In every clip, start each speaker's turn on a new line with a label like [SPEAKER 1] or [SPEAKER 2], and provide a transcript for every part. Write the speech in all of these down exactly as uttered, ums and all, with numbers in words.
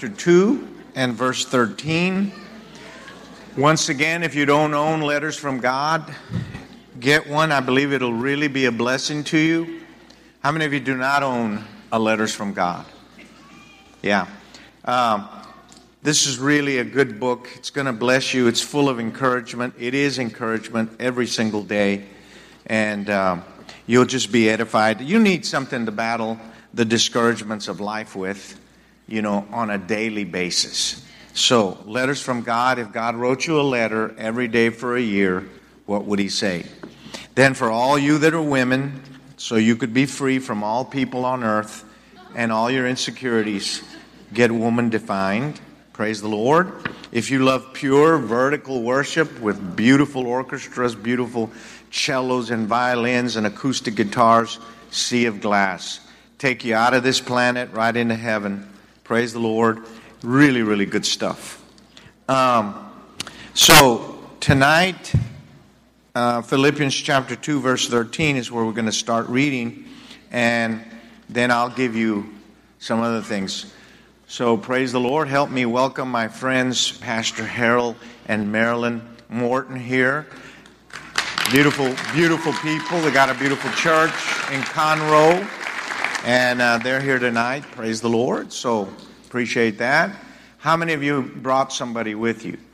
[SPEAKER 1] chapter two and verse thirteen. Once again, if you don't own Letters from God, get one. I believe it'll really be a blessing to you. How many of you do not own a Letters from God? Yeah. Um, this is really a good book. It's going to bless you. It's full of encouragement. It is encouragement every single day. And um, you'll just be edified. You need something to battle the discouragements of life with, you know, on a daily basis. So, Letters from God. If God wrote you a letter every day for a year, what would he say? Then for all you that are women, so you could be free from all people on earth and all your insecurities, get woman defined. Praise the Lord. If you love pure vertical worship with beautiful orchestras, beautiful cellos and violins and acoustic guitars, Sea of Glass. Take you out of this planet right into heaven. Praise the Lord. Really, really good stuff. Um, so tonight, uh, Philippians chapter two, verse thirteen is where we're going to start reading. And then I'll give you some other things. So praise the Lord. Help me welcome my friends, Pastor Harold and Marilyn Morton here. Beautiful, beautiful people. They got a beautiful church in Conroe. And uh, they're here tonight. Praise the Lord. So appreciate that. How many of you brought somebody with you?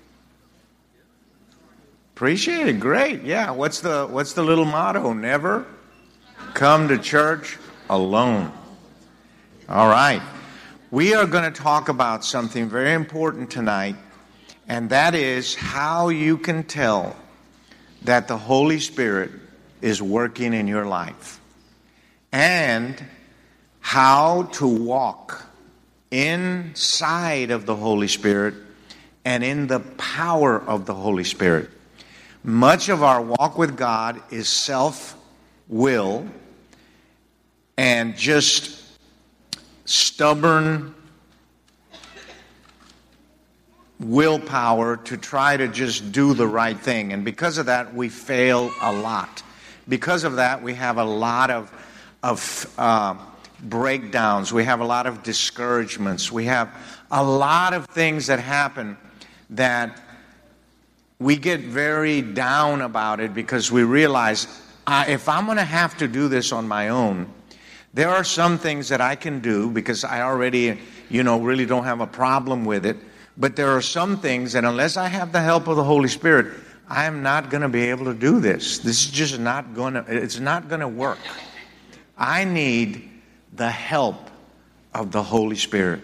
[SPEAKER 1] Appreciate it. Great. Yeah. What's the what's the little motto? Never come to church alone. All right. We are going to talk about something very important tonight, and that is how you can tell that the Holy Spirit is working in your life, and how to walk inside of the Holy Spirit and in the power of the Holy Spirit. Much of our walk with God is self-will and just stubborn willpower to try to just do the right thing. And because of that, we fail a lot. Because of that, we have a lot of, of uh, breakdowns. We have a lot of discouragements. We have a lot of things that happen that we get very down about it because we realize, uh, if I'm going to have to do this on my own, there are some things that I can do because I already, you know, really don't have a problem with it. But there are some things that unless I have the help of the Holy Spirit, I am not going to be able to do this. This is just not going to, it's not going to work. I need the help of the Holy Spirit.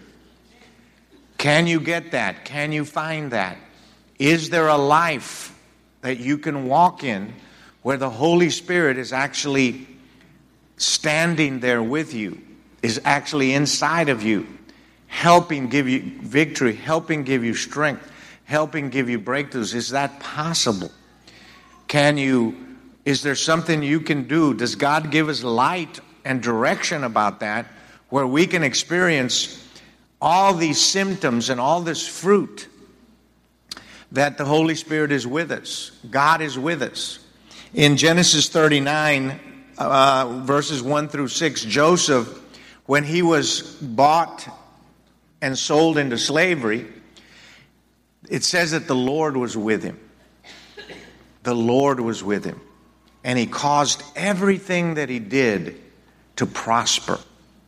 [SPEAKER 1] Can you get that? Can you find that? Is there a life that you can walk in where the Holy Spirit is actually standing there with you, is actually inside of you, helping give you victory, helping give you strength, helping give you breakthroughs? Is that possible? Can you, is there something you can do? Does God give us light and direction about that where we can experience all these symptoms and all this fruit that the Holy Spirit is with us? God is with us. In Genesis thirty-nine, Uh, verses one through six, Joseph, when he was bought and sold into slavery, it says that the Lord was with him. The Lord was with him. And he caused everything that he did to prosper.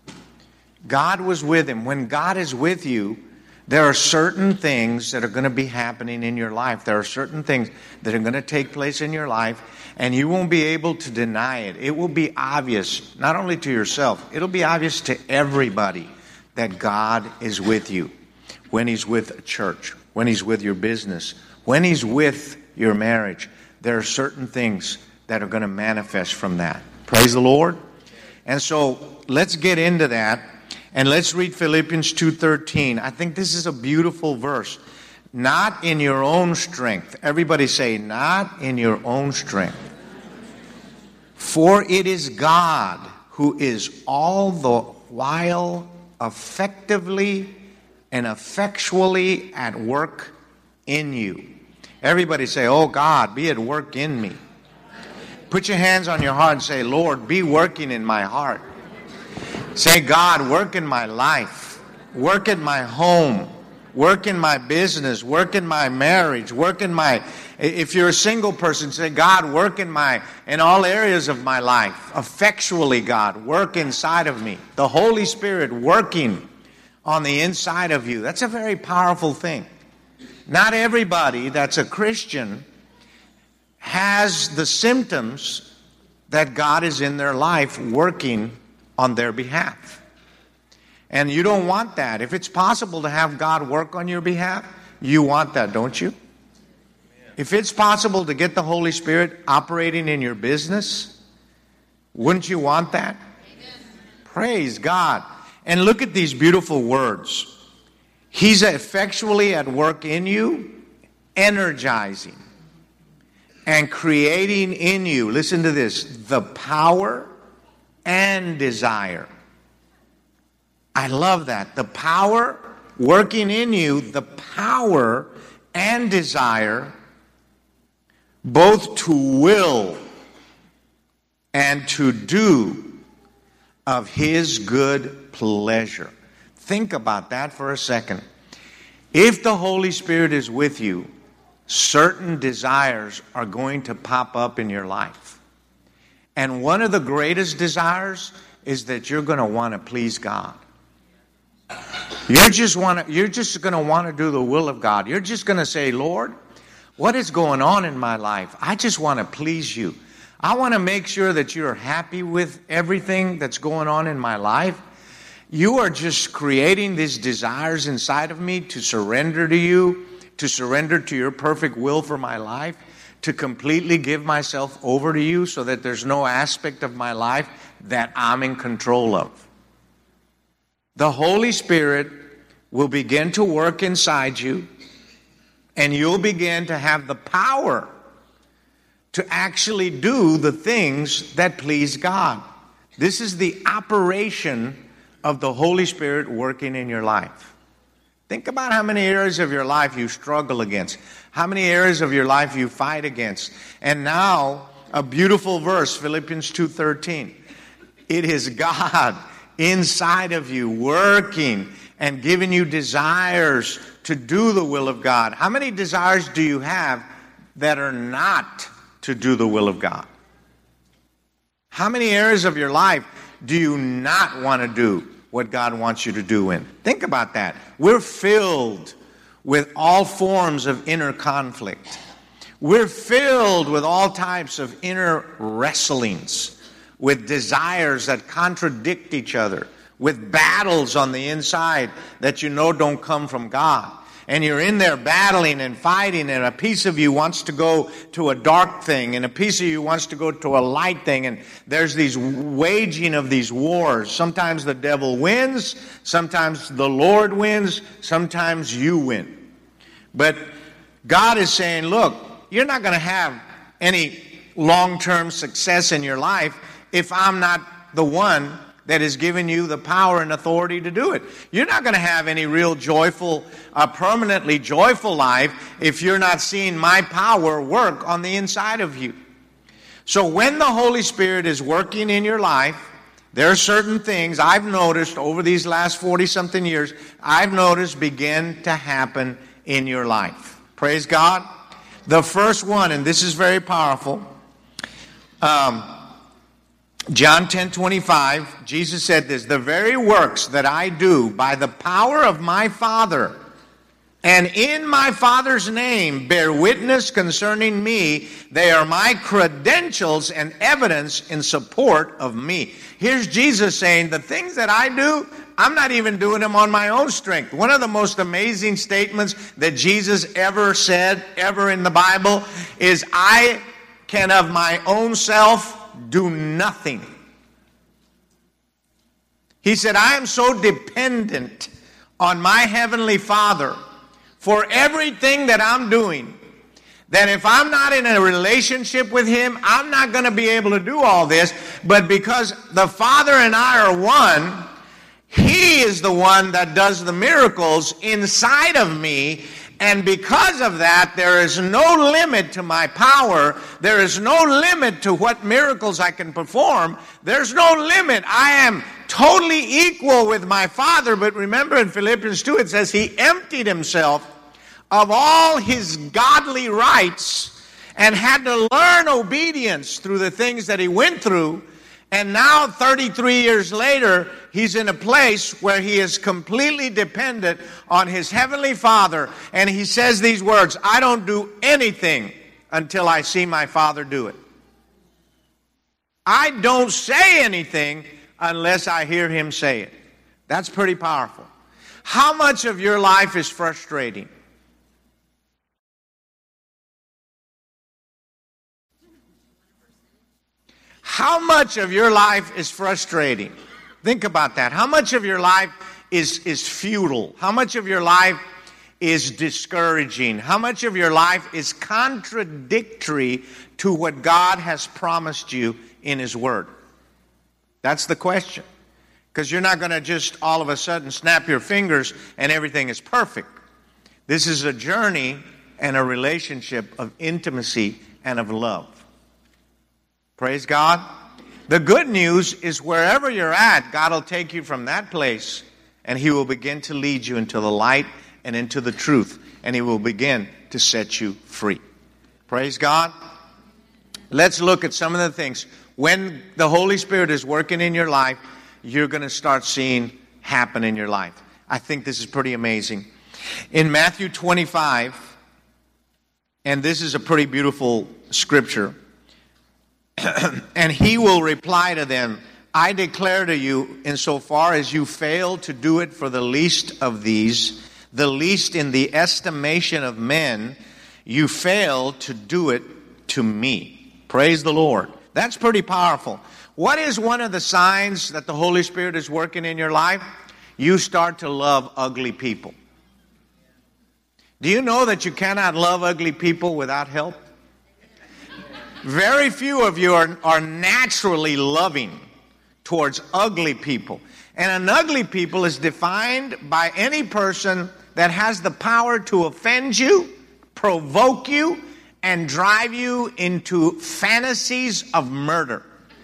[SPEAKER 1] God was with him. When God is with you, there are certain things that are going to be happening in your life. There are certain things that are going to take place in your life, and you won't be able to deny it. It will be obvious, not only to yourself, it'll be obvious to everybody that God is with you. When he's with a church, when he's with your business, when he's with your marriage, there are certain things that are going to manifest from that. Praise the Lord. And so let's get into that. And let's read Philippians two thirteen. I think this is a beautiful verse. Not in your own strength. Everybody say, not in your own strength. For it is God who is all the while effectively and effectually at work in you. Everybody say, oh God, be at work in me. Put your hands on your heart and say, Lord, be working in my heart. Say, God, work in my life. work at my home, work in my business, work in my marriage, work in my, if you're a single person, say, God, work in my, in all areas of my life. Effectually, God, work inside of me. The Holy Spirit working on the inside of you. That's a very powerful thing. Not everybody that's a Christian has the symptoms that God is in their life working on their behalf. And you don't want that. If it's possible to have God work on your behalf, you want that, don't you? If it's possible to get the Holy Spirit operating in your business, wouldn't you want that? Praise God. And look at these beautiful words. He's effectually at work in you, energizing and creating in you, listen to this, the power and desire. I love that. The power working in you, the power and desire, both to will and to do of His good pleasure. Think about that for a second. If the Holy Spirit is with you, certain desires are going to pop up in your life. And one of the greatest desires is that you're going to want to please God. You're just want to, you're just going to want to do the will of God. You're just going to say, Lord, what is going on in my life? I just want to please you. I want to make sure that you're happy with everything that's going on in my life. You are just creating these desires inside of me to surrender to you, to surrender to your perfect will for my life, to completely give myself over to you so that there's no aspect of my life that I'm in control of. The Holy Spirit will begin to work inside you, and you'll begin to have the power to actually do the things that please God. This is the operation of the Holy Spirit working in your life. Think about how many areas of your life you struggle against, how many areas of your life you fight against. And now, a beautiful verse, Philippians two thirteen. It is God inside of you working and giving you desires to do the will of God. How many desires do you have that are not to do the will of God? How many areas of your life do you not want to do what God wants you to do in? Think about that. We're filled with all forms of inner conflict. We're filled with all types of inner wrestlings, with desires that contradict each other, with battles on the inside that you know don't come from God. And you're in there battling and fighting, and a piece of you wants to go to a dark thing, and a piece of you wants to go to a light thing, and there's these waging of these wars. Sometimes the devil wins, sometimes the Lord wins, sometimes you win. But God is saying, look, you're not going to have any long-term success in your life if I'm not the one that has given you the power and authority to do it. You're not going to have any real joyful, uh, permanently joyful life if you're not seeing my power work on the inside of you. So when the Holy Spirit is working in your life, there are certain things I've noticed over these last forty-something years, I've noticed begin to happen in your life. Praise God. The first one, and this is very powerful, um, John ten twenty-five, Jesus said this, the very works that I do by the power of my Father and in my Father's name bear witness concerning me. They are my credentials and evidence in support of me. Here's Jesus saying, the things that I do, I'm not even doing them on my own strength. One of the most amazing statements that Jesus ever said, ever in the Bible, is I can of my own self do nothing. He said, I am so dependent on my Heavenly Father for everything that I'm doing that if I'm not in a relationship with Him, I'm not going to be able to do all this. But because the Father and I are one, He is the one that does the miracles inside of me. And because of that, there is no limit to my power. There is no limit to what miracles I can perform. There's no limit. I am totally equal with my Father. But remember in Philippians two, it says he emptied himself of all his godly rights and had to learn obedience through the things that he went through. And now, thirty-three years later, he's in a place where he is completely dependent on his heavenly Father. And he says these words, I don't do anything until I see my Father do it. I don't say anything unless I hear him say it. That's pretty powerful. How much of your life is frustrating? How much of your life is frustrating? Think about that. How much of your life is, is futile? How much of your life is discouraging? How much of your life is contradictory to what God has promised you in His Word? That's the question. Because you're not going to just all of a sudden snap your fingers and everything is perfect. This is a journey and a relationship of intimacy and of love. Praise God. The good news is wherever you're at, God will take you from that place and He will begin to lead you into the light and into the truth. And He will begin to set you free. Praise God. Let's look at some of the things. When the Holy Spirit is working in your life, you're going to start seeing happen in your life. I think this is pretty amazing. In Matthew twenty-five, and this is a pretty beautiful scripture, and He will reply to them, I declare to you, insofar as you fail to do it for the least of these, the least in the estimation of men, you fail to do it to me. Praise the Lord. That's pretty powerful. What is one of the signs that the Holy Spirit is working in your life? You start to love ugly people. Do you know that you cannot love ugly people without help? Very few of you are, are naturally loving towards ugly people. And an ugly people is defined by any person that has the power to offend you, provoke you, and drive you into fantasies of murder.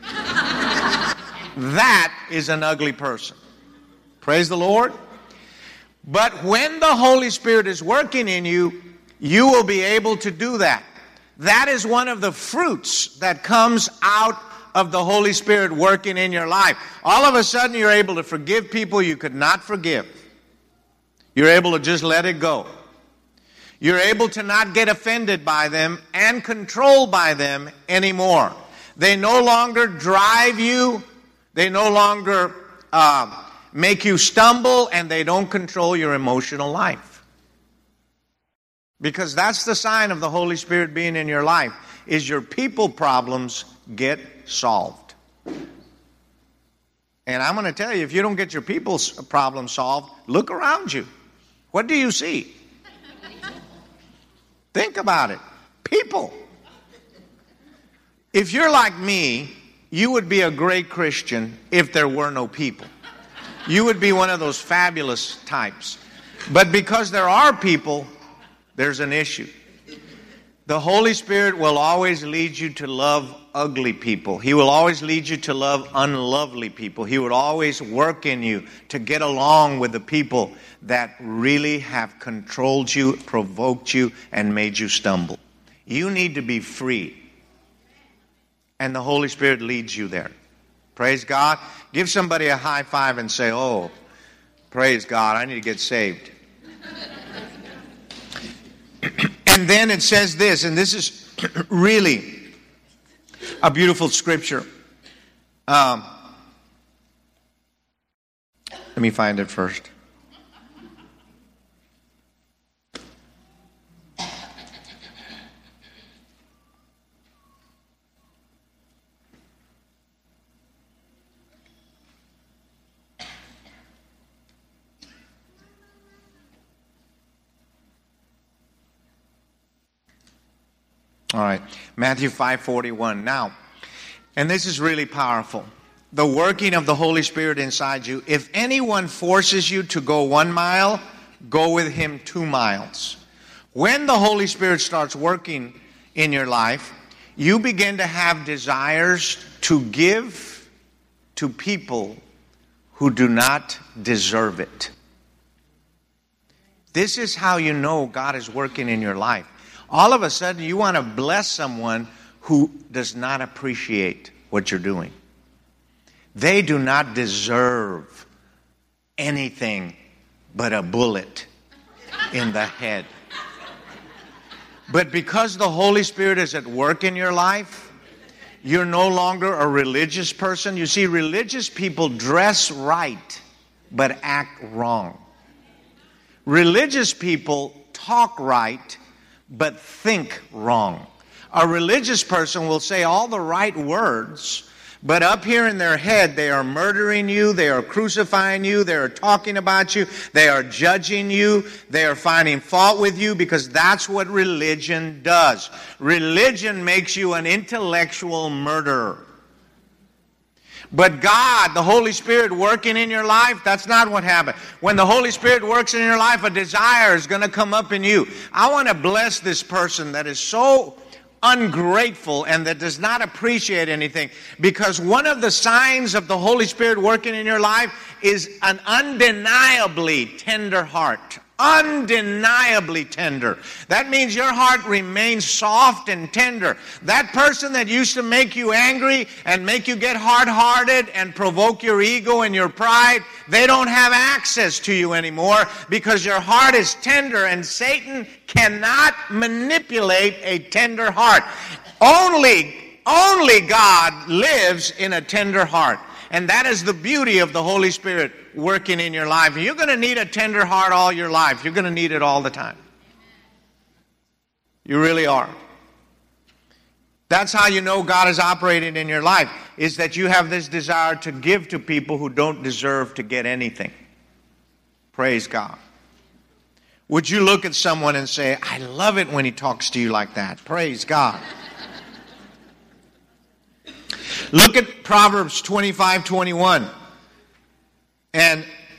[SPEAKER 1] That is an ugly person. Praise the Lord. But when the Holy Spirit is working in you, you will be able to do that. That is one of the fruits that comes out of the Holy Spirit working in your life. All of a sudden, you're able to forgive people you could not forgive. You're able to just let it go. You're able to not get offended by them and controlled by them anymore. They no longer drive you. They no longer uh, make you stumble, and they don't control your emotional life. Because that's the sign of the Holy Spirit being in your life, is your people problems get solved. And I'm going to tell you, if you don't get your people's problem solved, look around you. What do you see? Think about it. People. If you're like me, you would be a great Christian if there were no people. You would be one of those fabulous types. But because there are people, there's an issue. The Holy Spirit will always lead you to love ugly people. He will always lead you to love unlovely people. He would always work in you to get along with the people that really have controlled you, provoked you, and made you stumble. You need to be free. And the Holy Spirit leads you there. Praise God. Give somebody a high five and say, oh, praise God, I need to get saved. And then it says this, and this is really a beautiful scripture. Um, let me find it first. All right, Matthew five forty-one. Now, and this is really powerful. The working of the Holy Spirit inside you. If anyone forces you to go one mile, go with him two miles. When the Holy Spirit starts working in your life, you begin to have desires to give to people who do not deserve it. This is how you know God is working in your life. All of a sudden, you want to bless someone who does not appreciate what you're doing. They do not deserve anything but a bullet in the head. But because the Holy Spirit is at work in your life, you're no longer a religious person. You see, religious people dress right, but act wrong. Religious people talk right, but think wrong. A religious person will say all the right words, but up here in their head, they are murdering you, they are crucifying you, they are talking about you, they are judging you, they are finding fault with you, because that's what religion does. Religion makes you an intellectual murderer. But God, the Holy Spirit working in your life, that's not what happened. When the Holy Spirit works in your life, a desire is going to come up in you. I want to bless this person that is so ungrateful and that does not appreciate anything, because one of the signs of the Holy Spirit working in your life is an undeniably tender heart. Undeniably tender. That means your heart remains soft and tender. That person that used to make you angry and make you get hard-hearted and provoke your ego and your pride, they don't have access to you anymore, because your heart is tender, and Satan cannot manipulate a tender heart. Only, only God lives in a tender heart. And that is the beauty of the Holy Spirit working in your life. You're going to need a tender heart all your life. You're going to need it all the time. You really are. That's how you know God is operating in your life, is that you have this desire to give to people who don't deserve to get anything. Praise God. Would you look at someone and say, I love it when he talks to you like that? Praise God. Look at Proverbs twenty-five twenty-one. And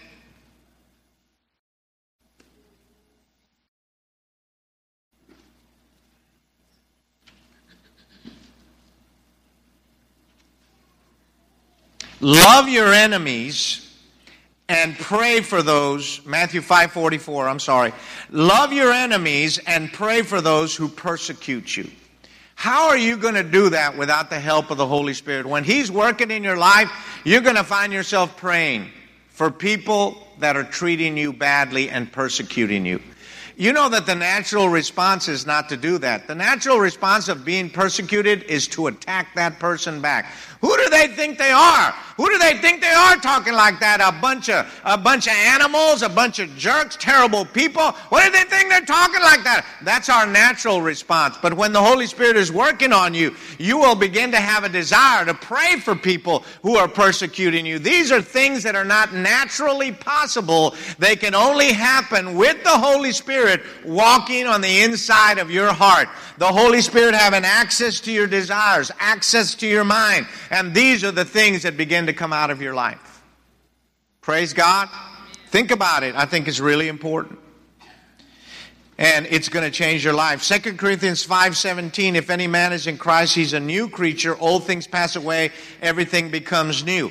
[SPEAKER 1] love your enemies and pray for those. Matthew five forty-four, I'm sorry. Love your enemies and pray for those who persecute you. How are you going to do that without the help of the Holy Spirit? When He's working in your life, you're going to find yourself praying for people that are treating you badly and persecuting you. You know that the natural response is not to do that. The natural response of being persecuted is to attack that person back. Who do they think they are? Who do they think they are talking like that? A bunch of a bunch of animals, a bunch of jerks, terrible people. What do they think they're talking like that? That's our natural response. But when the Holy Spirit is working on you, you will begin to have a desire to pray for people who are persecuting you. These are things that are not naturally possible. They can only happen with the Holy Spirit walking on the inside of your heart. The Holy Spirit having access to your desires, access to your mind. And these are the things that begin to come out of your life. Praise God. Think about it. I think it's really important. And it's going to change your life. Second Corinthians five seventeen, if any man is in Christ, he's a new creature. Old things pass away. Everything becomes new.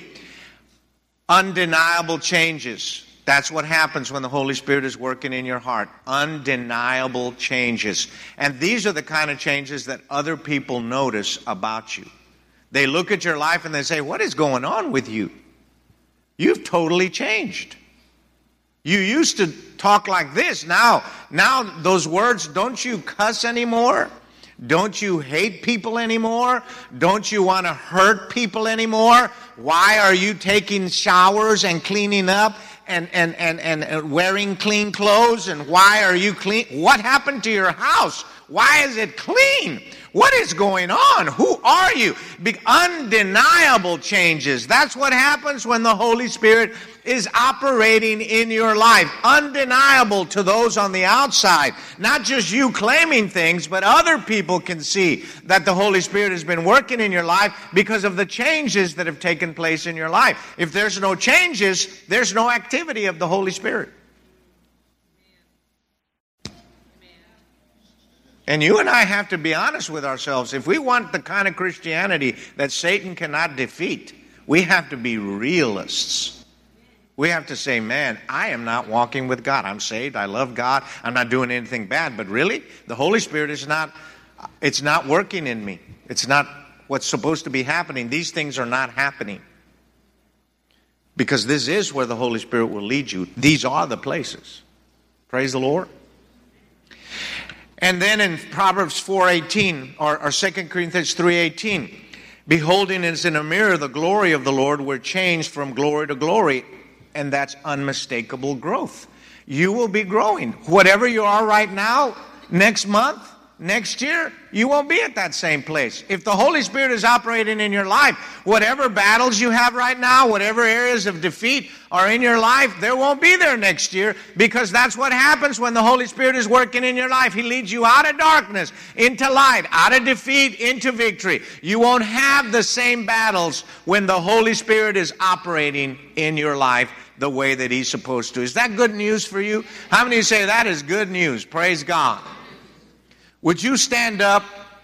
[SPEAKER 1] Undeniable changes. That's what happens when the Holy Spirit is working in your heart. Undeniable changes. And these are the kind of changes that other people notice about you. They look at your life and they say, what is going on with you? You've totally changed. You used to talk like this. Now, now those words, don't you cuss anymore? Don't you hate people anymore? Don't you want to hurt people anymore? Why are you taking showers and cleaning up and, and, and, and wearing clean clothes? And why are you clean? What happened to your house? Why is it clean? What is going on? Who are you? Big undeniable changes. That's what happens when the Holy Spirit is operating in your life. Undeniable to those on the outside. Not just you claiming things, but other people can see that the Holy Spirit has been working in your life because of the changes that have taken place in your life. If there's no changes, there's no activity of the Holy Spirit. And you and I have to be honest with ourselves. If we want the kind of Christianity that Satan cannot defeat, we have to be realists. We have to say, man, I am not walking with God. I'm saved. I love God. I'm not doing anything bad. But really, the Holy Spirit is not, it's not working in me. It's not what's supposed to be happening. These things are not happening. Because this is where the Holy Spirit will lead you. These are the places. Praise the Lord. And then in Proverbs four eighteen, or, or Second Corinthians three eighteen, beholding as in a mirror the glory of the Lord, we're changed from glory to glory. And that's unmistakable growth. You will be growing. Whatever you are right now, next month, next year, you won't be at that same place. If the Holy Spirit is operating in your life, whatever battles you have right now, whatever areas of defeat are in your life, there won't be there next year, because that's what happens when the Holy Spirit is working in your life. He leads you out of darkness into light, out of defeat into victory. You won't have the same battles when the Holy Spirit is operating in your life the way that He's supposed to. Is that good news for you? How many of you say that is good news? Praise God. Would you stand up?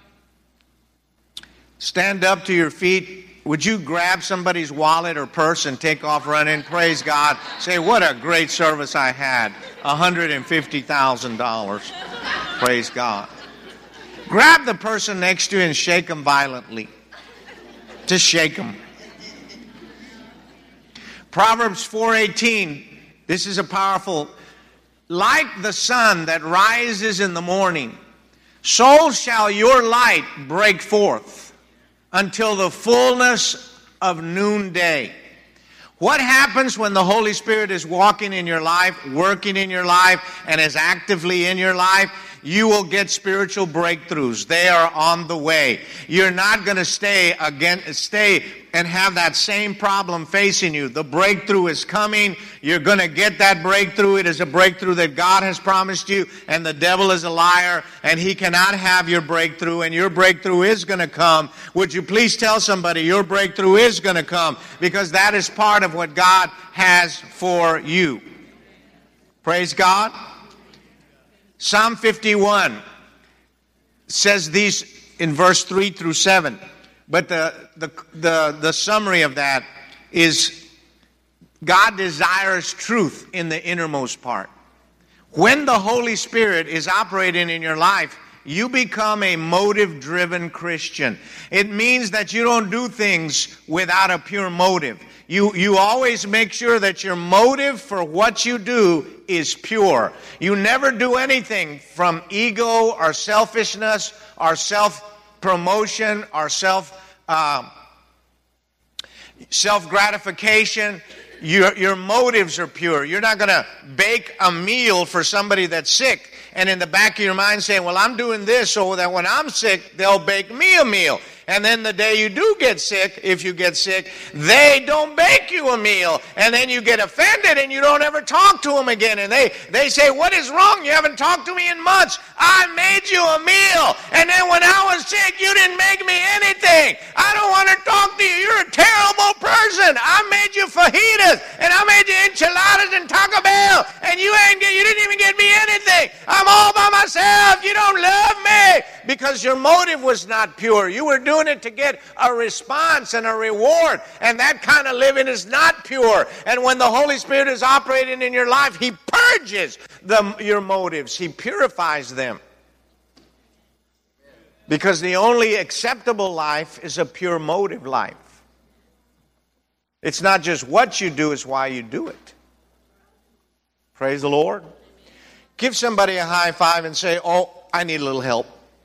[SPEAKER 1] Stand up to your feet. Would you grab somebody's wallet or purse and take off running? Praise God. Say, what a great service I had. one hundred fifty thousand dollars. Praise God. Grab the person next to you and shake them violently. Just shake them. Proverbs four eighteen. This is a powerful. Like the sun that rises in the morning, so shall your light break forth until the fullness of noonday. What happens when the Holy Spirit is walking in your life, working in your life, and is actively in your life? You will get spiritual breakthroughs. They are on the way. You're not going to stay again, stay and have that same problem facing you. The breakthrough is coming. You're going to get that breakthrough. It is a breakthrough that God has promised you, and the devil is a liar, and he cannot have your breakthrough, and your breakthrough is going to come. Would you please tell somebody your breakthrough is going to come, because that is part of what God has for you. Praise God. Psalm fifty-one says these in verse three through seven. But the, the, the, the summary of that is God desires truth in the innermost part. When the Holy Spirit is operating in your life, you become a motive-driven Christian. It means that you don't do things without a pure motive. You, you always make sure that your motive for what you do is pure. You never do anything from ego or selfishness or self-promotion or self, uh, self-gratification. Your, your motives are pure. You're not going to bake a meal for somebody that's sick and in the back of your mind saying, well, I'm doing this so that when I'm sick, they'll bake me a meal. And then the day you do get sick, if you get sick, they don't bake you a meal. And then you get offended and you don't ever talk to them again. And they, they say, what is wrong? You haven't talked to me in months. I made you a meal. And then when I was sick, you didn't make me anything. I don't want to talk to you. You're a terrible person. I made you fajitas. And I made you enchiladas and Taco Bell. And you ain't get, you didn't even get me anything. I'm all by myself. You don't love me. Because your motive was not pure. You were doing it to get a response and a reward. And that kind of living is not pure. And when the Holy Spirit is operating in your life, He purges the, your motives. He purifies them. Because the only acceptable life is a pure motive life. It's not just what you do, it's why you do it. Praise the Lord. Give somebody a high five and say, oh, I need a little help.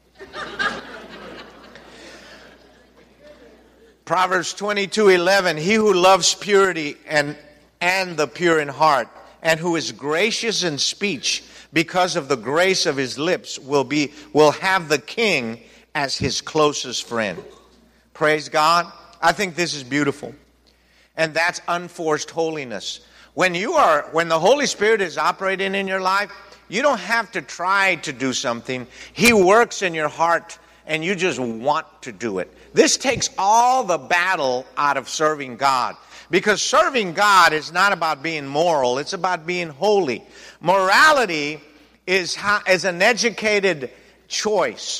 [SPEAKER 1] Proverbs twenty-two eleven, he who loves purity and, and the pure in heart, and who is gracious in speech because of the grace of his lips, will be will have the king as his closest friend. Praise God. I think this is beautiful. And that's unforced holiness. When you are, when the Holy Spirit is operating in your life, you don't have to try to do something. He works in your heart and you just want to do it. This takes all the battle out of serving God. Because serving God is not about being moral, it's about being holy. Morality is, how, is an educated choice.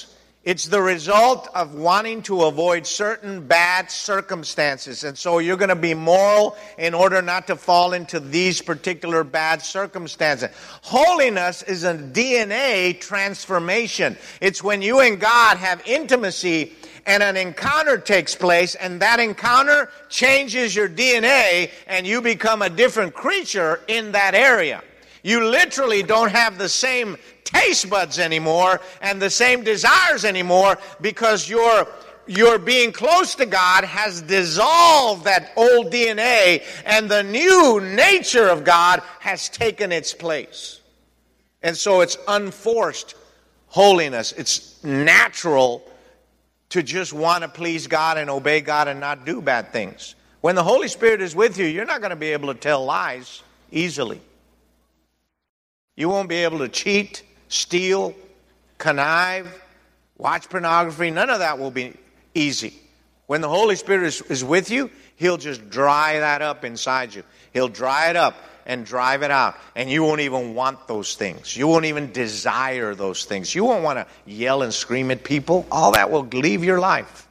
[SPEAKER 1] It's the result of wanting to avoid certain bad circumstances. And so you're going to be moral in order not to fall into these particular bad circumstances. Holiness is a D N A transformation. It's when you and God have intimacy and an encounter takes place, and that encounter changes your D N A, and you become a different creature in that area. You literally don't have the same taste buds anymore and the same desires anymore, because your your being close to God has dissolved that old D N A, and the new nature of God has taken its place. And so it's unforced holiness. It's natural to just want to please God and obey God and not do bad things. When the Holy Spirit is with you, you're not going to be able to tell lies easily. You won't be able to cheat, steal, connive, watch pornography. None of that will be easy. When the Holy Spirit is, is with you, He'll just dry that up inside you. He'll dry it up and drive it out. And you won't even want those things. You won't even desire those things. You won't want to yell and scream at people. All that will leave your life.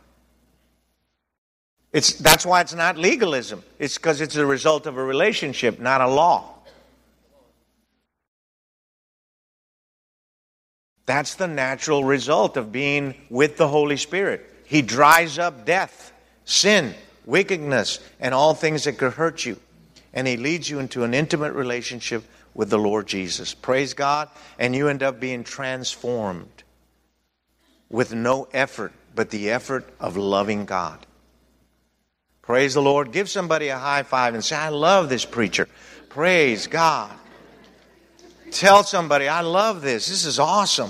[SPEAKER 1] It's, that's why it's not legalism. It's because it's a result of a relationship, not a law. That's the natural result of being with the Holy Spirit. He dries up death, sin, wickedness, and all things that could hurt you. And He leads you into an intimate relationship with the Lord Jesus. Praise God. And you end up being transformed with no effort but the effort of loving God. Praise the Lord. Give somebody a high five and say, I love this preacher. Praise God. Tell somebody, I love this. This is awesome.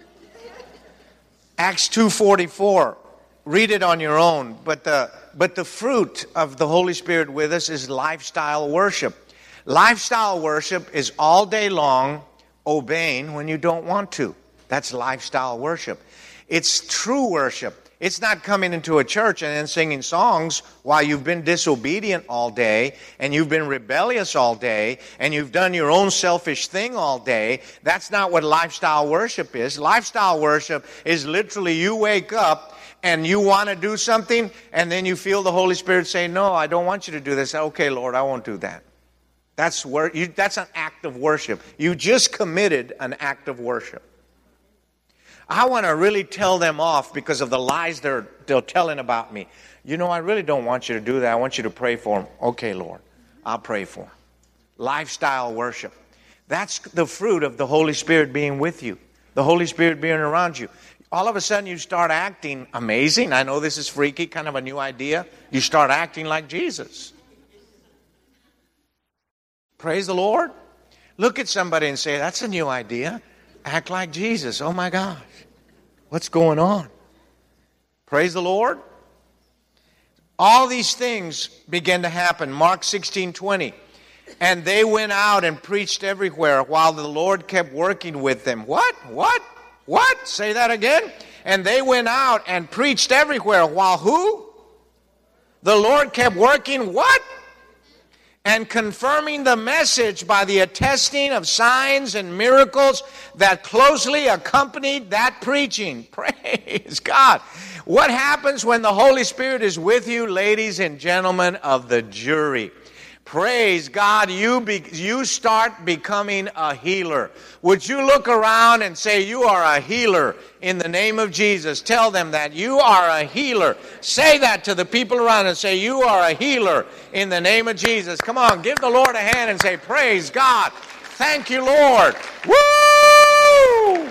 [SPEAKER 1] Acts two forty-four. Read it on your own. But the, but the fruit of the Holy Spirit with us is lifestyle worship. Lifestyle worship is all day long obeying when you don't want to. That's lifestyle worship. It's true worship. It's not coming into a church and then singing songs while you've been disobedient all day and you've been rebellious all day and you've done your own selfish thing all day. That's not what lifestyle worship is. Lifestyle worship is literally you wake up and you want to do something and then you feel the Holy Spirit say, no, I don't want you to do this. Okay, Lord, I won't do that. That's wor- you, that's an act of worship. You just committed an act of worship. I want to really tell them off because of the lies they're, they're telling about me. You know, I really don't want you to do that. I want you to pray for them. Okay, Lord, I'll pray for them. Lifestyle worship. That's the fruit of the Holy Spirit being with you. The Holy Spirit being around you. All of a sudden you start acting amazing. I know this is freaky, kind of a new idea. You start acting like Jesus. Praise the Lord. Look at somebody and say, that's a new idea. Act like Jesus. Oh my gosh. What's going on? Praise the Lord. All these things began to happen. Mark sixteen twenty. And they went out and preached everywhere while the Lord kept working with them. What? What? What? Say that again. And they went out and preached everywhere while who? The Lord kept working what? And confirming the message by the attesting of signs and miracles that closely accompanied that preaching. Praise God. What happens when the Holy Spirit is with you, ladies and gentlemen of the jury? Praise God, you be, you start becoming a healer. Would you look around and say, you are a healer in the name of Jesus? Tell them that you are a healer. Say that to the people around and say, you are a healer in the name of Jesus. Come on, give the Lord a hand and say, praise God. Thank you, Lord. Woo!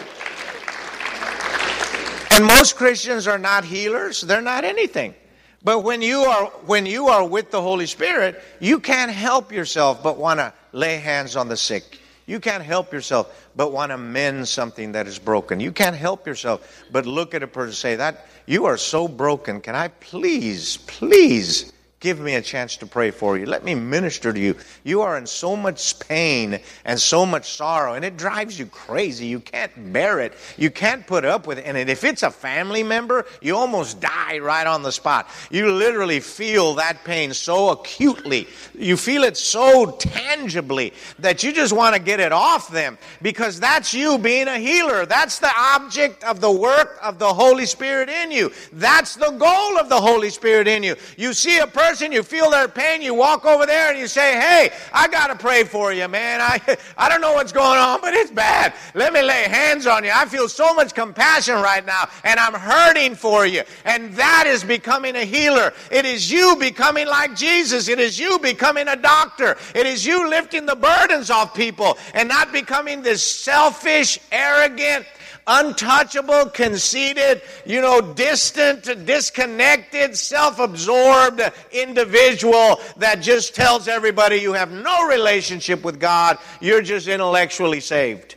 [SPEAKER 1] And most Christians are not healers. They're not anything. But when you are when you are with the Holy Spirit, you can't help yourself but want to lay hands on the sick. You can't help yourself but want to mend something that is broken. You can't help yourself but look at a person and say, that you are so broken. Can I please, please Give me a chance to pray for you. Let me minister to you. You are in so much pain and so much sorrow, and it drives you crazy. You can't bear it. You can't put up with it. And if it's a family member, you almost die right on the spot. You literally feel that pain so acutely. You feel it so tangibly that you just want to get it off them, because that's you being a healer. That's the object of the work of the Holy Spirit in you. That's the goal of the Holy Spirit in you. You see a person, you feel their pain, you walk over there and you say, hey, I got to pray for you, man. I, I don't know what's going on, but it's bad. Let me lay hands on you. I feel so much compassion right now, and I'm hurting for you. And that is becoming a healer. It is you becoming like Jesus. It is you becoming a doctor. It is you lifting the burdens off people and not becoming this selfish, arrogant, untouchable, conceited, you know, distant, disconnected, self-absorbed individual that just tells everybody you have no relationship with God. You're just intellectually saved.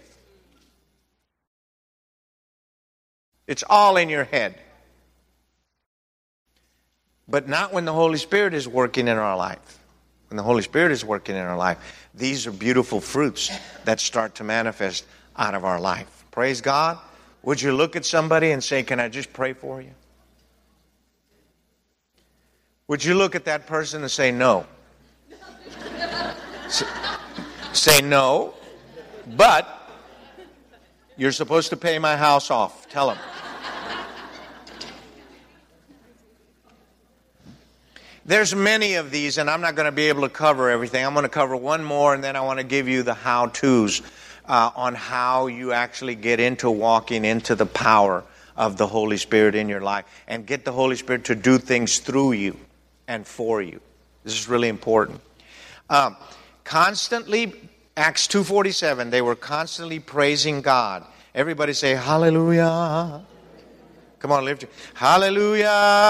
[SPEAKER 1] It's all in your head. But not when the Holy Spirit is working in our life. When the Holy Spirit is working in our life, these are beautiful fruits that start to manifest out of our life. Praise God. Would you look at somebody and say, can I just pray for you? Would you look at that person and say, no? say, say no, but you're supposed to pay my house off. Tell them. There's many of these, and I'm not going to be able to cover everything. I'm going to cover one more, and then I want to give you the how-tos. Uh, on how you actually get into walking into the power of the Holy Spirit in your life and get the Holy Spirit to do things through you and for you. This is really important. Um, constantly, Acts two forty-seven, they were constantly praising God. Everybody say, hallelujah. Come on, lift your... Hallelujah,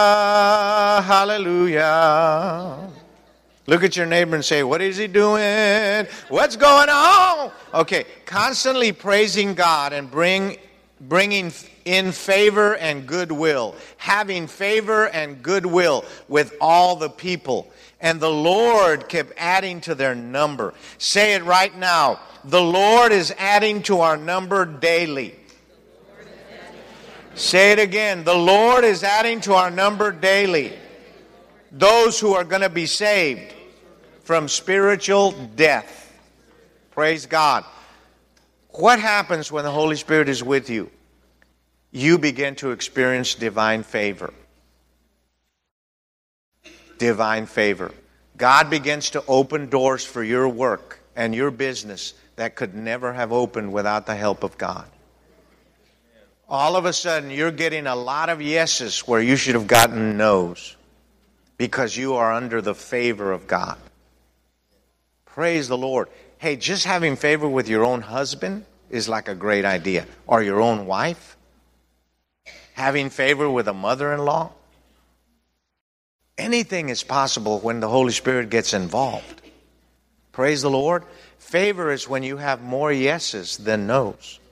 [SPEAKER 1] hallelujah. Look at your neighbor and say, what is he doing? What's going on? Okay, constantly praising God and bring, bringing in favor and goodwill. Having favor and goodwill with all the people. And the Lord kept adding to their number. Say it right now. The Lord is adding to our number daily. Say it again. The Lord is adding to our number daily. Those who are going to be saved from spiritual death. Praise God. What happens when the Holy Spirit is with you? You begin to experience divine favor. Divine favor. God begins to open doors for your work and your business that could never have opened without the help of God. All of a sudden, you're getting a lot of yeses where you should have gotten no's, because you are under the favor of God. Praise the Lord. Hey, just having favor with your own husband is like a great idea. Or your own wife. Having favor with a mother-in-law. Anything is possible when the Holy Spirit gets involved. Praise the Lord. Favor is when you have more yeses than no's.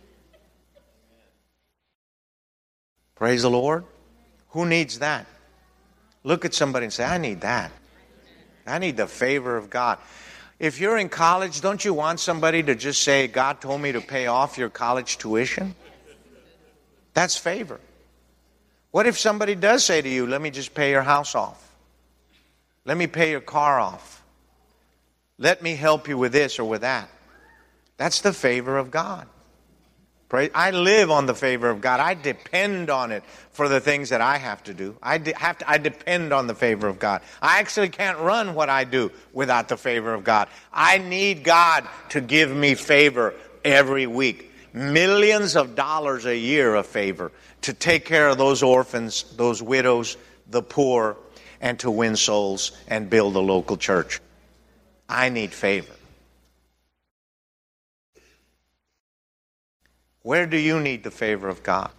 [SPEAKER 1] Praise the Lord. Who needs that? Look at somebody and say, I need that. I need the favor of God. If you're in college, don't you want somebody to just say, God told me to pay off your college tuition? That's favor. What if somebody does say to you, let me just pay your house off? Let me pay your car off. Let me help you with this or with that. That's the favor of God. Pray. I live on the favor of God. I depend on it for the things that I have to do. I de- have to. I depend on the favor of God. I actually can't run what I do without the favor of God. I need God to give me favor every week. Millions of dollars a year of favor to take care of those orphans, those widows, the poor, and to win souls and build a local church. I need favor. Where do you need the favor of God?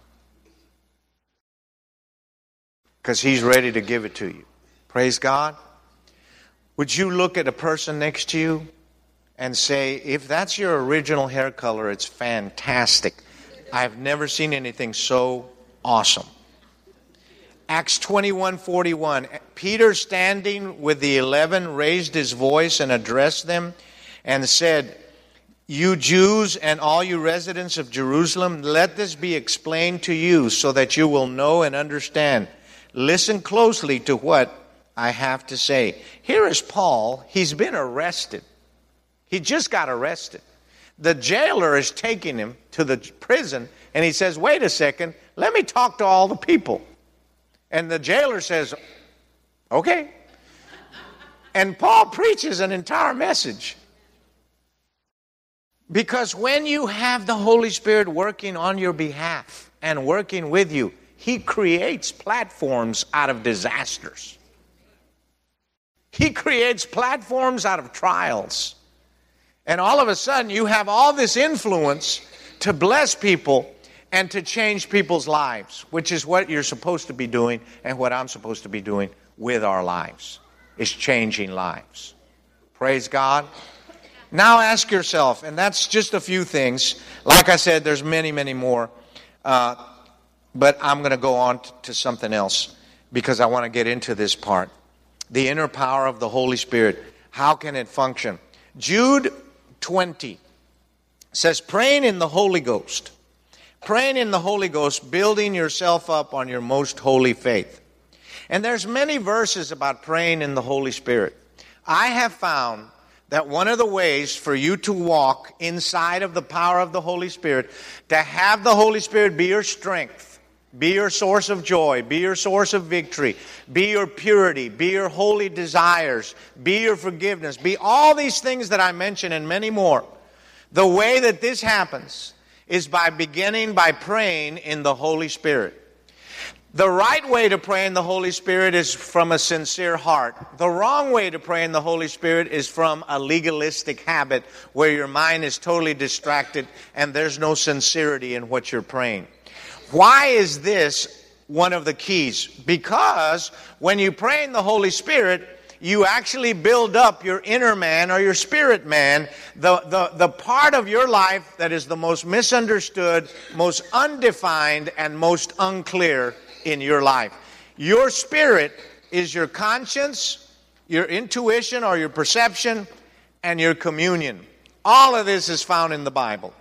[SPEAKER 1] Because He's ready to give it to you. Praise God. Would you look at a person next to you and say, if that's your original hair color, it's fantastic. I've never seen anything so awesome. Acts twenty-one forty-one. Peter, standing with the eleven, raised his voice and addressed them and said, "You Jews and all you residents of Jerusalem, let this be explained to you so that you will know and understand. Listen closely to what I have to say." Here is Paul. He's been arrested. He just got arrested. The jailer is taking him to the prison, and he says, "Wait a second, let me talk to all the people." And the jailer says, "Okay." And Paul preaches an entire message. Because when you have the Holy Spirit working on your behalf and working with you, He creates platforms out of disasters. He creates platforms out of trials. And all of a sudden, you have all this influence to bless people and to change people's lives, which is what you're supposed to be doing and what I'm supposed to be doing with our lives, is changing lives. Praise God. Now ask yourself, and that's just a few things. Like I said, there's many, many more. Uh, but I'm going to go on t- to something else because I want to get into this part. The inner power of the Holy Spirit. How can it function? Jude twenty says, praying in the Holy Ghost. Praying in the Holy Ghost, building yourself up on your most holy faith. And there's many verses about praying in the Holy Spirit. I have found that one of the ways for you to walk inside of the power of the Holy Spirit, to have the Holy Spirit be your strength, be your source of joy, be your source of victory, be your purity, be your holy desires, be your forgiveness, be all these things that I mentioned and many more. The way that this happens is by beginning by praying in the Holy Spirit. The right way to pray in the Holy Spirit is from a sincere heart. The wrong way to pray in the Holy Spirit is from a legalistic habit where your mind is totally distracted and there's no sincerity in what you're praying. Why is this one of the keys? Because when you pray in the Holy Spirit, you actually build up your inner man or your spirit man, the, the, the part of your life that is the most misunderstood, most undefined, and most unclear in your life. Your spirit is your conscience, your intuition or your perception, and your communion. All of this is found in the Bible.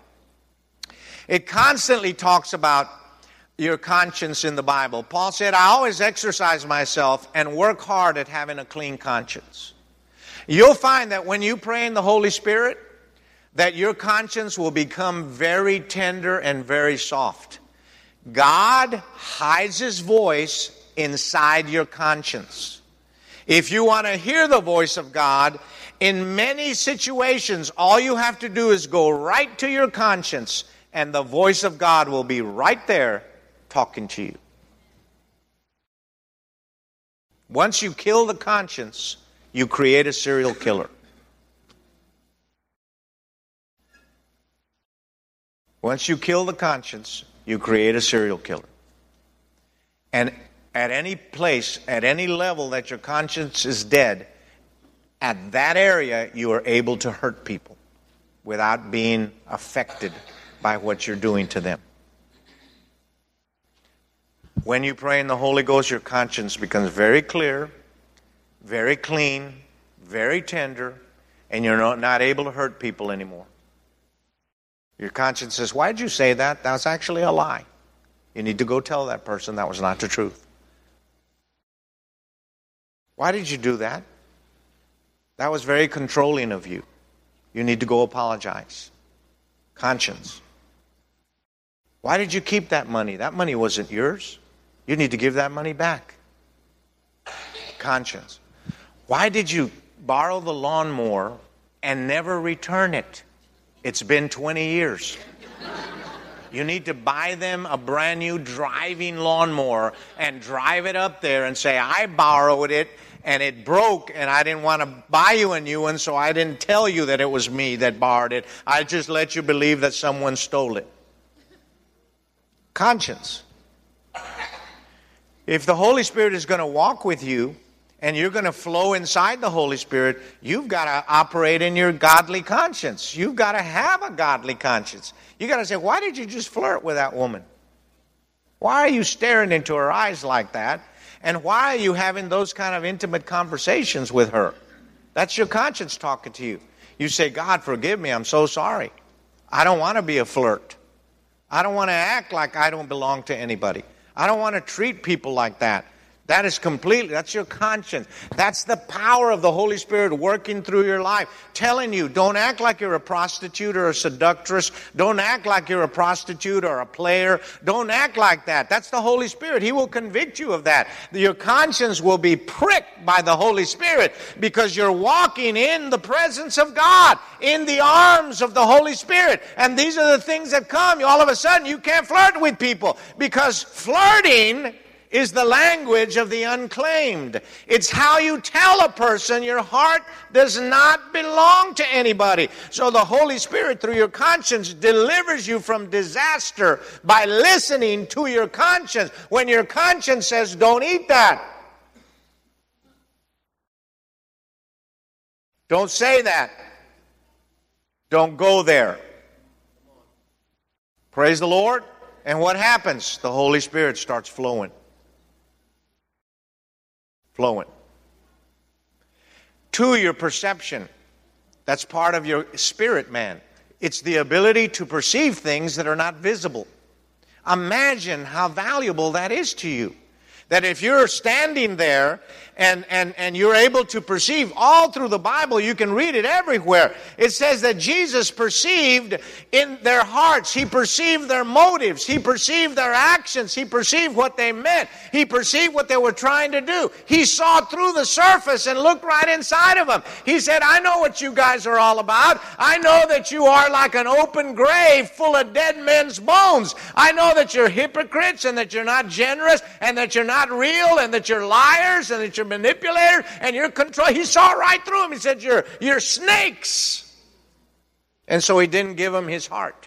[SPEAKER 1] It constantly talks about your conscience in the Bible. Paul said, I always exercise myself and work hard at having a clean conscience. You'll find that when you pray in the Holy Spirit, that your conscience will become very tender and very soft. God hides His voice inside your conscience. If you want to hear the voice of God, in many situations, all you have to do is go right to your conscience, and the voice of God will be right there talking to you. Once you kill the conscience, you create a serial killer. Once you kill the conscience, you create a serial killer. And at any place, at any level that your conscience is dead, at that area you are able to hurt people without being affected by what you're doing to them. When you pray in the Holy Ghost, your conscience becomes very clear, very clean, very tender, and you're not, not able to hurt people anymore. Your conscience says, why did you say that? That was actually a lie. You need to go tell that person that was not the truth. Why did you do that? That was very controlling of you. You need to go apologize. Conscience. Why did you keep that money? That money wasn't yours. You need to give that money back. Conscience. Why did you borrow the lawnmower and never return it? It's been twenty years. You need to buy them a brand new driving lawnmower and drive it up there and say, I borrowed it and it broke and I didn't want to buy you a new one, so I didn't tell you that it was me that borrowed it. I just let you believe that someone stole it. Conscience. If the Holy Spirit is going to walk with you and you're going to flow inside the Holy Spirit, you've got to operate in your godly conscience. You've got to have a godly conscience. You've got to say, why did you just flirt with that woman? Why are you staring into her eyes like that? And why are you having those kind of intimate conversations with her? That's your conscience talking to you. You say, God, forgive me, I'm so sorry. I don't want to be a flirt. I don't want to act like I don't belong to anybody. I don't want to treat people like that. That is completely, that's your conscience. That's the power of the Holy Spirit working through your life, telling you, don't act like you're a prostitute or a seductress. Don't act like you're a prostitute or a player. Don't act like that. That's the Holy Spirit. He will convict you of that. Your conscience will be pricked by the Holy Spirit because you're walking in the presence of God, in the arms of the Holy Spirit. And these are the things that come. All of a sudden, you can't flirt with people because flirting is the language of the unclaimed. It's how you tell a person your heart does not belong to anybody. So the Holy Spirit, through your conscience, delivers you from disaster by listening to your conscience. When your conscience says, don't eat that. Don't say that. Don't go there. Praise the Lord. And what happens? The Holy Spirit starts flowing. Flowing. To your perception. That's part of your spirit, man. It's the ability to perceive things that are not visible. Imagine how valuable that is to you. That if you're standing there and, and, and you're able to perceive all through the Bible, you can read it everywhere. It says that Jesus perceived in their hearts. He perceived their motives. He perceived their actions. He perceived what they meant. He perceived what they were trying to do. He saw through the surface and looked right inside of them. He said, I know what you guys are all about. I know that you are like an open grave full of dead men's bones. I know that you're hypocrites and that you're not generous and that you're not real and that you're liars and that you're manipulators and you're control. He saw right through them. He said, you're, you're snakes. And so he didn't give them his heart.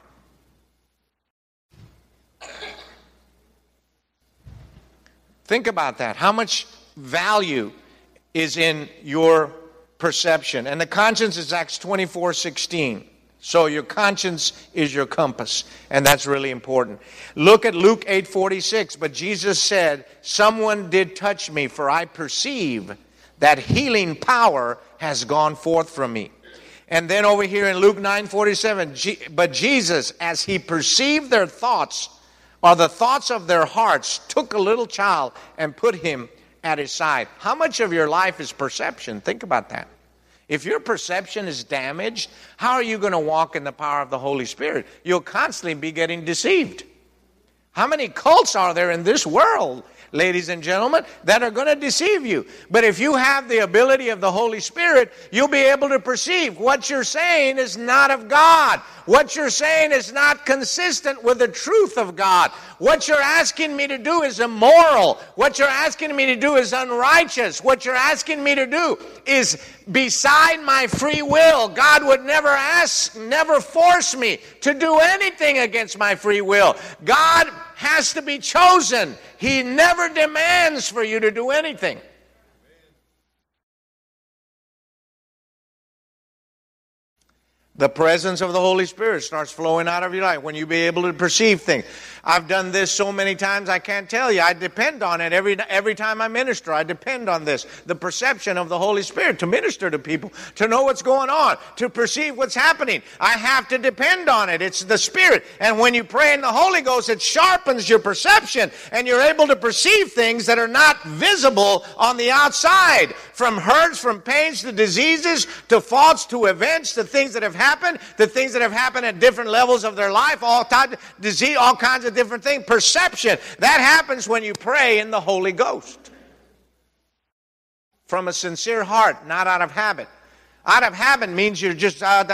[SPEAKER 1] Think about that. How much value is in your perception? And the conscience is Acts twenty-four sixteen. So your conscience is your compass, and that's really important. Look at Luke eight forty-six. But Jesus said, someone did touch me, for I perceive that healing power has gone forth from me. And then over here in Luke nine forty-seven, but Jesus, as he perceived their thoughts, or the thoughts of their hearts, took a little child and put him at his side. How much of your life is perception? Think about that. If your perception is damaged, how are you going to walk in the power of the Holy Spirit? You'll constantly be getting deceived. How many cults are there in this world, ladies and gentlemen, that are going to deceive you? But if you have the ability of the Holy Spirit, you'll be able to perceive what you're saying is not of God. What you're saying is not consistent with the truth of God. What you're asking me to do is immoral. What you're asking me to do is unrighteous. What you're asking me to do is beside my free will. God would never ask, never force me to do anything against my free will. God has to be chosen. He never demands for you to do anything. The presence of the Holy Spirit starts flowing out of your life when you be able to perceive things. I've done this so many times I can't tell you. I depend on it every every time I minister. I depend on this, the perception of the Holy Spirit to minister to people, to know what's going on, to perceive what's happening. I have to depend on it. It's the Spirit. And when you pray in the Holy Ghost, it sharpens your perception, and you're able to perceive things that are not visible on the outside, from hurts, from pains, to diseases, to faults, to events, to things that have happened, to things that have happened at different levels of their life, all types of disease, all kinds of different things. Perception. That happens when you pray in the Holy Ghost. From a sincere heart, not out of habit. Out of habit means you're just uh,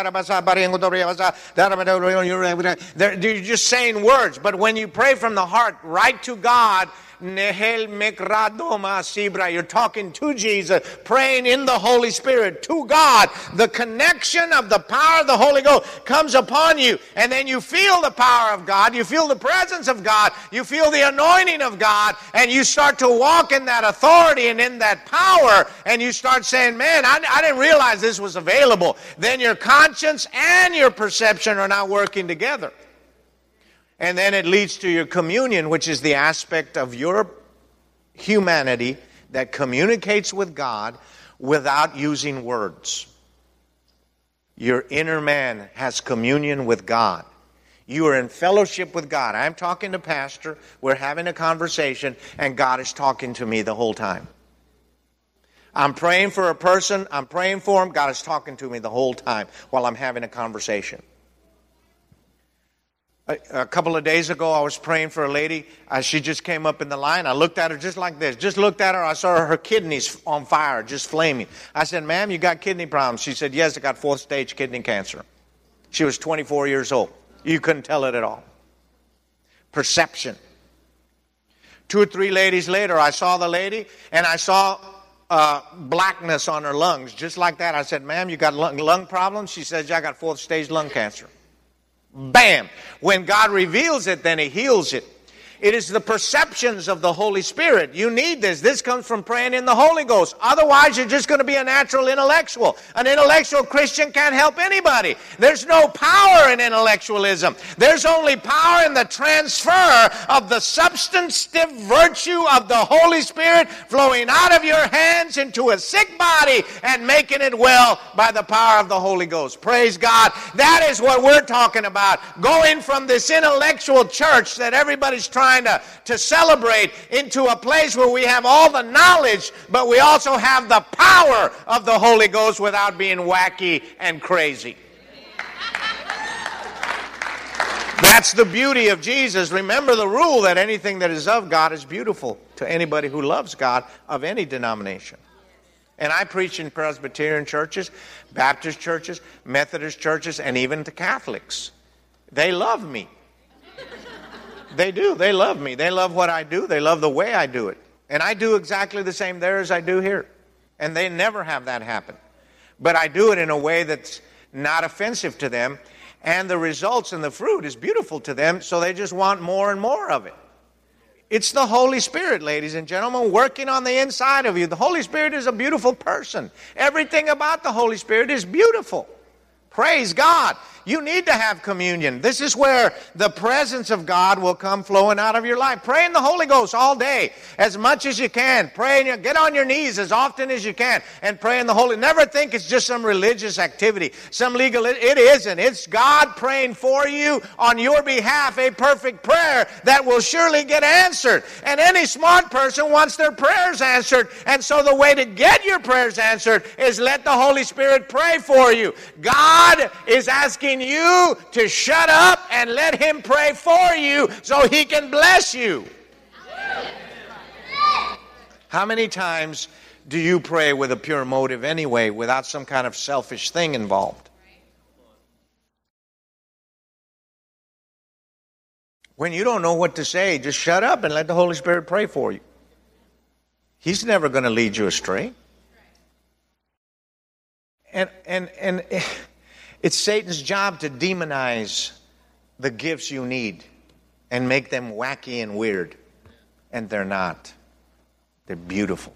[SPEAKER 1] you're just saying words. But when you pray from the heart, right to God, you're talking to Jesus, praying in the Holy Spirit to God. The connection of the power of the Holy Ghost comes upon you, and then you feel the power of God, you feel the presence of God, you feel the anointing of God, and you start to walk in that authority and in that power, and you start saying, man, I, I didn't realize this was available. Then your conscience and your perception are now working together. And then it leads to your communion, which is the aspect of your humanity that communicates with God without using words. Your inner man has communion with God. You are in fellowship with God. I'm talking to Pastor. We're having a conversation, and God is talking to me the whole time. I'm praying for a person. I'm praying for him. God is talking to me the whole time while I'm having a conversation. A, a couple of days ago, I was praying for a lady. Uh, she just came up in the line. I looked at her just like this. Just looked at her. I saw her, her kidneys on fire, just flaming. I said, ma'am, you got kidney problems? She said, yes, I got fourth stage kidney cancer. She was twenty-four years old. You couldn't tell it at all. Perception. Two or three ladies later, I saw the lady, and I saw uh, blackness on her lungs, just like that. I said, ma'am, you got lung, lung problems? She said, yeah, I got fourth stage lung cancer. Bam! When God reveals it, then He heals it. It is the perceptions of the Holy Spirit. You need this. This comes from praying in the Holy Ghost. Otherwise, you're just going to be a natural intellectual. An intellectual Christian can't help anybody. There's no power in intellectualism. There's only power in the transfer of the substantive virtue of the Holy Spirit flowing out of your hands into a sick body and making it well by the power of the Holy Ghost. Praise God. That is what we're talking about. Going from this intellectual church that everybody's trying To, to celebrate into a place where we have all the knowledge, but we also have the power of the Holy Ghost without being wacky and crazy. That's the beauty of Jesus. Remember the rule that anything that is of God is beautiful to anybody who loves God of any denomination. And I preach in Presbyterian churches, Baptist churches, Methodist churches, and even to Catholics. They love me. They do. They love me. They love what I do. They love the way I do it. And I do exactly the same there as I do here. And they never have that happen. But I do it in a way that's not offensive to them. And the results and the fruit is beautiful to them, so they just want more and more of it. It's the Holy Spirit, ladies and gentlemen, working on the inside of you. The Holy Spirit is a beautiful person. Everything about the Holy Spirit is beautiful. Praise God. You need to have communion. This is where the presence of God will come flowing out of your life. Pray in the Holy Ghost all day, as much as you can. Pray, and get on your knees as often as you can, and pray in the Holy. Never think it's just some religious activity, some legal. It isn't. It's God praying for you on your behalf, a perfect prayer that will surely get answered. And any smart person wants their prayers answered. And so the way to get your prayers answered is let the Holy Spirit pray for you. God is asking you to shut up and let Him pray for you so He can bless you. How many times do you pray with a pure motive anyway, without some kind of selfish thing involved? When you don't know what to say, just shut up and let the Holy Spirit pray for you. He's never going to lead you astray. And and and it's Satan's job to demonize the gifts you need and make them wacky and weird. And they're not. They're beautiful.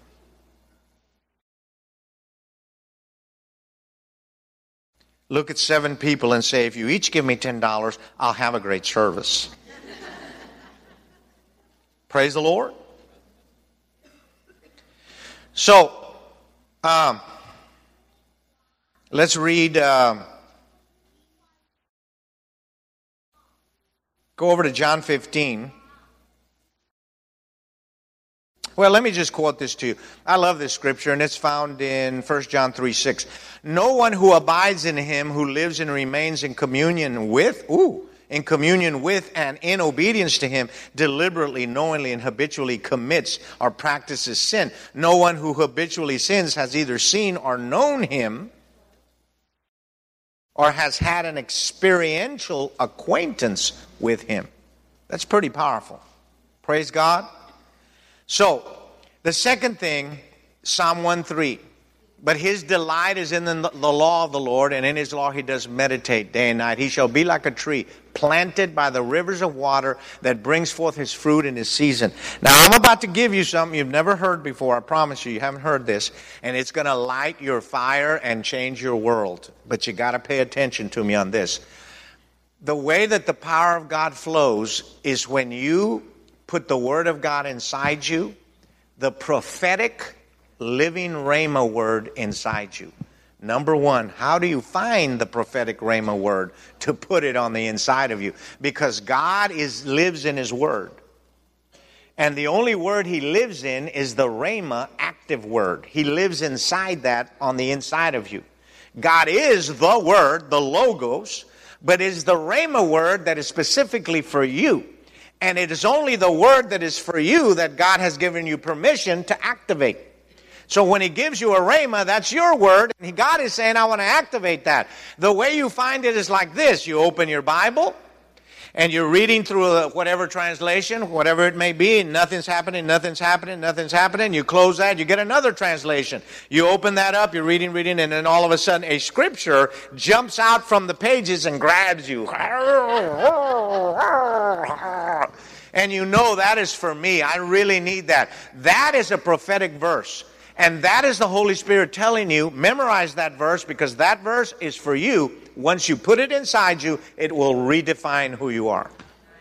[SPEAKER 1] Look at seven people and say, if you each give me ten dollars, I'll have a great service. Praise the Lord. So, um, let's read... Uh, Go over to John fifteen. Well, let me just quote this to you. I love this scripture, and it's found in First John three six. No one who abides in Him, who lives and remains in communion with, ooh, in communion with and in obedience to Him, deliberately, knowingly, and habitually commits or practices sin. No one who habitually sins has either seen or known Him, or has had an experiential acquaintance with Him. That's pretty powerful. Praise God. So, the second thing, Psalm one three. But his delight is in the, the law of the Lord, and in His law he does meditate day and night. He shall be like a tree planted by the rivers of water that brings forth his fruit in his season. Now, I'm about to give you something you've never heard before. I promise you, you haven't heard this. And it's going to light your fire and change your world. But you got to pay attention to me on this. The way that the power of God flows is when you put the Word of God inside you, the prophetic living Rhema word inside you. Number one, how do you find the prophetic Rhema word to put it on the inside of you? Because God is lives in His word. And the only word He lives in is the Rhema active word. He lives inside that on the inside of you. God is the word, the Logos, but it is the Rhema word that is specifically for you. And it is only the word that is for you that God has given you permission to activate. So when He gives you a Rhema, that's your word, and God is saying, I want to activate that. The way you find it is like this. You open your Bible, and you're reading through whatever translation, whatever it may be, and nothing's happening, nothing's happening, nothing's happening. You close that, you get another translation. You open that up, you're reading, reading, and then all of a sudden a scripture jumps out from the pages and grabs you. And you know that is for me. I really need that. That is a prophetic verse. And that is the Holy Spirit telling you, memorize that verse, because that verse is for you. Once you put it inside you, it will redefine who you are.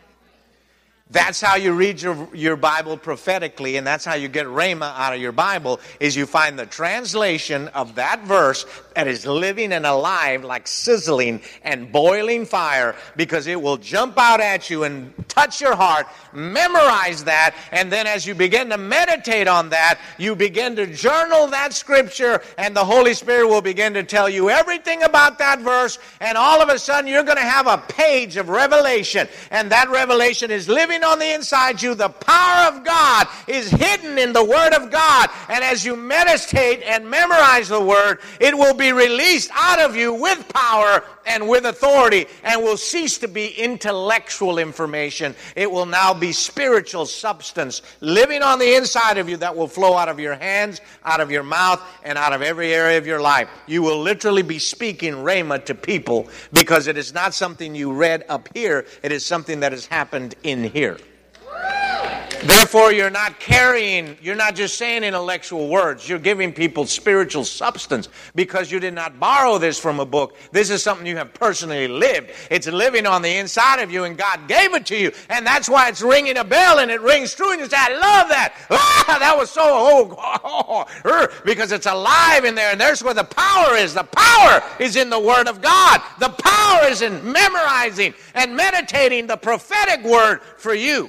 [SPEAKER 1] That's how you read your, your Bible prophetically, and that's how you get Rhema out of your Bible, is you find the translation of that verse that is living and alive like sizzling and boiling fire, because it will jump out at you and touch your heart. Memorize that, and then as you begin to meditate on that, you begin to journal that scripture, and the Holy Spirit will begin to tell you everything about that verse, and all of a sudden you're going to have a page of revelation, and that revelation is living on the inside you. The power of God is hidden in the Word of God, and as you meditate and memorize the Word, it will be released out of you with power and with authority, and will cease to be intellectual information. It will now be spiritual substance living on the inside of you that will flow out of your hands, out of your mouth, and out of every area of your life. You will literally be speaking Rhema to people, because it is not something you read up here. It is something that has happened in here. Therefore, you're not carrying, you're not just saying intellectual words. You're giving people spiritual substance, because you did not borrow this from a book. This is something you have personally lived. It's living on the inside of you, and God gave it to you. And that's why it's ringing a bell, and it rings true, and you say, I love that. Ah, that was so, oh, oh, oh, because it's alive in there, and there's where the power is. The power is in the Word of God. The power is in memorizing and meditating the prophetic word for you.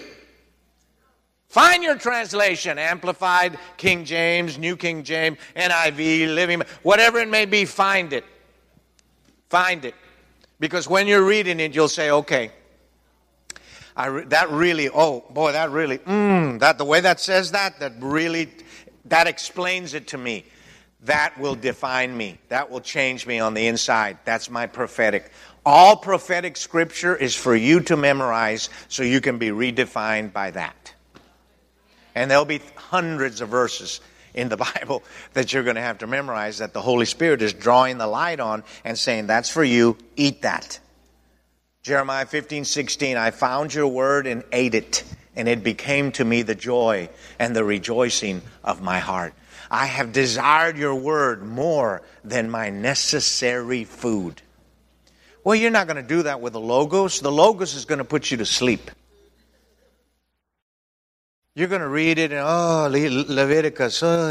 [SPEAKER 1] Find your translation, Amplified, King James, New King James, N I V, Living, whatever it may be, find it. Find it. Because when you're reading it, you'll say, okay, I re- that really, oh, boy, that really, mm, that the way that says that, that really, that explains it to me. That will define me. That will change me on the inside. That's my prophetic. All prophetic scripture is for you to memorize so you can be redefined by that. And there'll be hundreds of verses in the Bible that you're going to have to memorize, that the Holy Spirit is drawing the light on and saying, that's for you, eat that. Jeremiah fifteen sixteen, I found your word and ate it, and it became to me the joy and the rejoicing of my heart. I have desired your word more than my necessary food. Well, you're not going to do that with the Logos. The Logos is going to put you to sleep. You're going to read it, and oh, Le- Leviticus. Oh,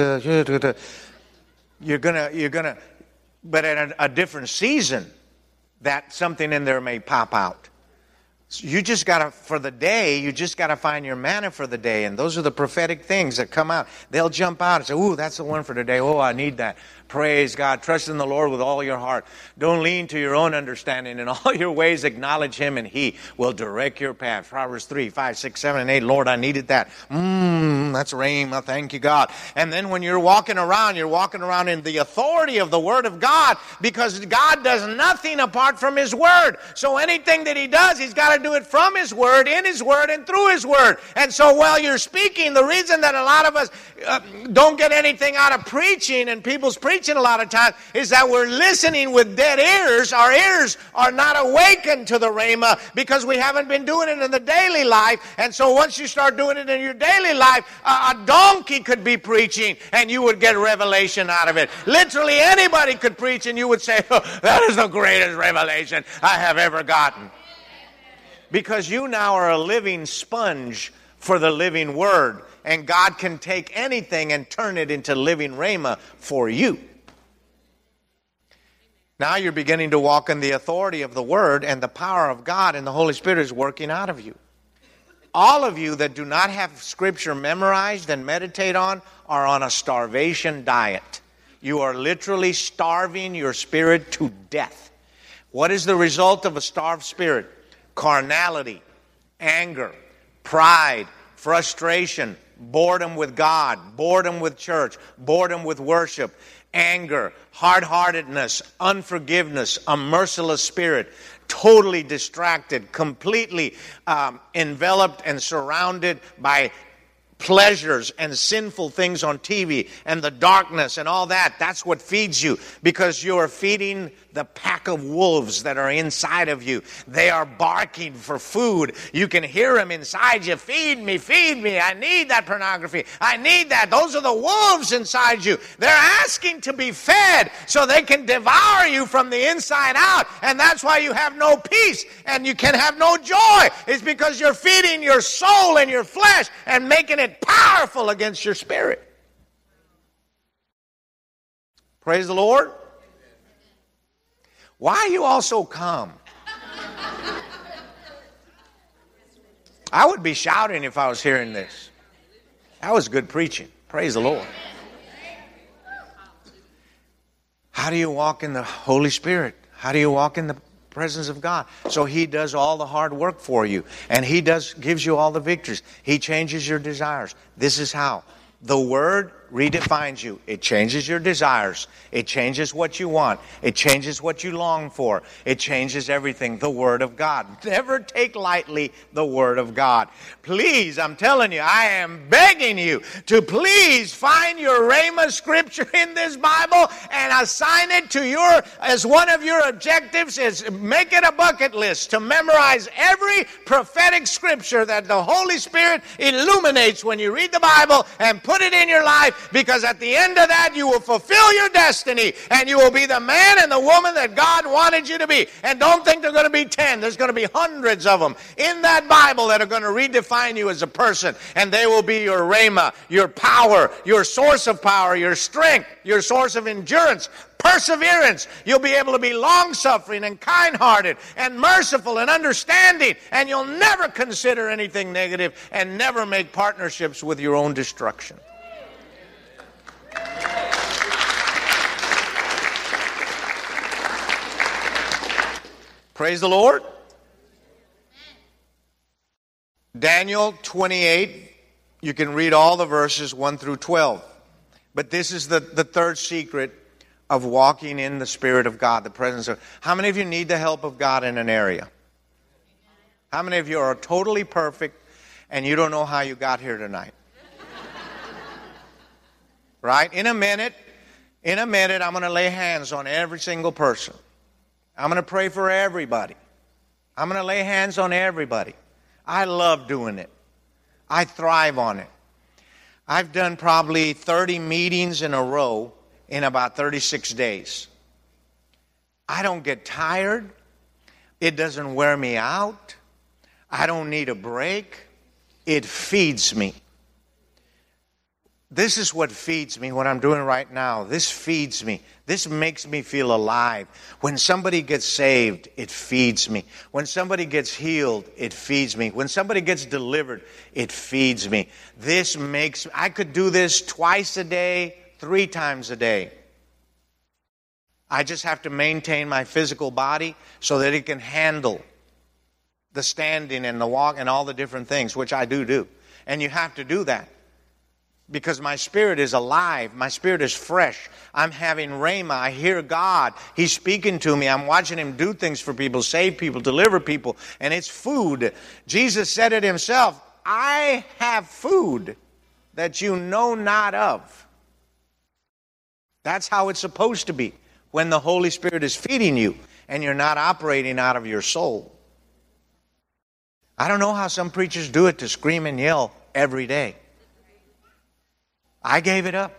[SPEAKER 1] you're going to, you're going to, but at a, a different season, that something in there may pop out. So you just got to, for the day, you just got to find your manna for the day. And those are the prophetic things that come out. They'll jump out and say, ooh, that's the one for today. Oh, I need that. Praise God. Trust in the Lord with all your heart. Don't lean to your own understanding. In all your ways, acknowledge Him, and He will direct your path. Proverbs three, five, six, seven, and eight. Lord, I needed that. Mmm, that's rhema. Thank you, God. And then when you're walking around, you're walking around in the authority of the Word of God, because God does nothing apart from His Word. So anything that He does, He's got to do it from His Word, in His Word, and through His Word. And so while you're speaking, the reason that a lot of us uh, don't get anything out of preaching, and people's preaching a lot of times, is that we're listening with dead ears. Our ears are not awakened to the Rhema because we haven't been doing it in the daily life. And so once you start doing it in your daily life, uh, a donkey could be preaching and you would get revelation out of it. Literally anybody could preach and you would say, oh, that is the greatest revelation I have ever gotten. Because you now are a living sponge for the living word. And God can take anything and turn it into living rhema for you. Now you're beginning to walk in the authority of the word, and the power of God and the Holy Spirit is working out of you. All of you that do not have Scripture memorized and meditate on are on a starvation diet. You are literally starving your spirit to death. What is the result of a starved spirit? Carnality, anger, pride, frustration, boredom with God, boredom with church, boredom with worship, anger, hard-heartedness, unforgiveness, a merciless spirit, totally distracted, completely um, enveloped and surrounded by pleasures and sinful things on T V and the darkness and all that. That's what feeds you, because you are feeding the pack of wolves that are inside of you. They are barking for food. You can hear them inside you. Feed me, feed me. I need that pornography. I need that. Those are the wolves inside you. They're asking to be fed so they can devour you from the inside out. And that's why you have no peace and you can have no joy. It's because you're feeding your soul and your flesh and making it powerful against your spirit. Praise the Lord. Why are you all so calm? I would be shouting if I was hearing this. That was good preaching. Praise the Lord. How do you walk in the Holy Spirit? How do you walk in the presence of God? So He does all the hard work for you, and He does gives you all the victories. He changes your desires. This is how. The Word redefines you. It changes your desires. It changes what you want. It changes what you long for. It changes everything. The Word of God. Never take lightly the Word of God. Please, I'm telling you, I am begging you to please find your Rhema scripture in this Bible and assign it to your, as one of your objectives is make it a bucket list to memorize every prophetic scripture that the Holy Spirit illuminates when you read the Bible, and put it in your life, because at the end of that you will fulfill your destiny and you will be the man and the woman that God wanted you to be. And don't think there are going to be ten. There's going to be hundreds of them in that Bible that are going to redefine you as a person, and they will be your rhema, your power, your source of power, your strength, your source of endurance, perseverance. You'll be able to be long-suffering and kind-hearted and merciful and understanding, and you'll never consider anything negative and never make partnerships with your own destruction. Praise the Lord. Daniel twenty-eight, you can read all the verses one through twelve. But this is the, the third secret of walking in the Spirit of God, the presence of... How many of you need the help of God in an area? How many of you are totally perfect and you don't know how you got here tonight? Right? In a minute, in a minute, I'm going to lay hands on every single person. I'm going to pray for everybody. I'm going to lay hands on everybody. I love doing it. I thrive on it. I've done probably thirty meetings in a row in about thirty-six days. I don't get tired. It doesn't wear me out. I don't need a break. It feeds me. This is what feeds me, what I'm doing right now. This feeds me. This makes me feel alive. When somebody gets saved, it feeds me. When somebody gets healed, it feeds me. When somebody gets delivered, it feeds me. This makes, I could do this twice a day, three times a day. I just have to maintain my physical body so that it can handle the standing and the walk and all the different things, which I do do. And you have to do that. Because my spirit is alive. My spirit is fresh. I'm having rhema. I hear God. He's speaking to me. I'm watching Him do things for people, save people, deliver people. And it's food. Jesus said it Himself. I have food that you know not of. That's how it's supposed to be when the Holy Spirit is feeding you and you're not operating out of your soul. I don't know how some preachers do it to scream and yell every day. I gave it up.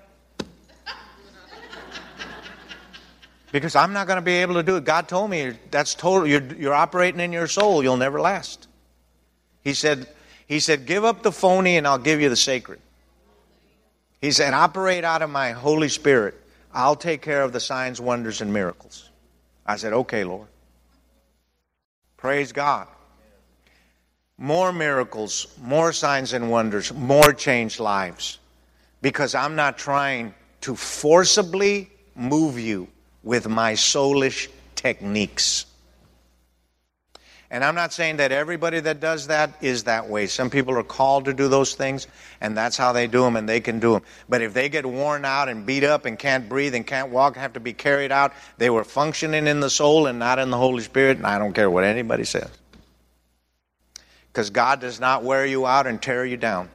[SPEAKER 1] Because I'm not going to be able to do it. God told me that's total. You're, you're operating in your soul. You'll never last. He said, He said, give up the phony and I'll give you the sacred. He said, operate out of my Holy Spirit. I'll take care of the signs, wonders, and miracles. I said, okay, Lord. Praise God. More miracles, more signs and wonders, more changed lives. Because I'm not trying to forcibly move you with my soulish techniques. And I'm not saying that everybody that does that is that way. Some people are called to do those things, and that's how they do them, and they can do them. But if they get worn out and beat up and can't breathe and can't walk, have to be carried out, they were functioning in the soul and not in the Holy Spirit, and I don't care what anybody says. Because God does not wear you out and tear you down.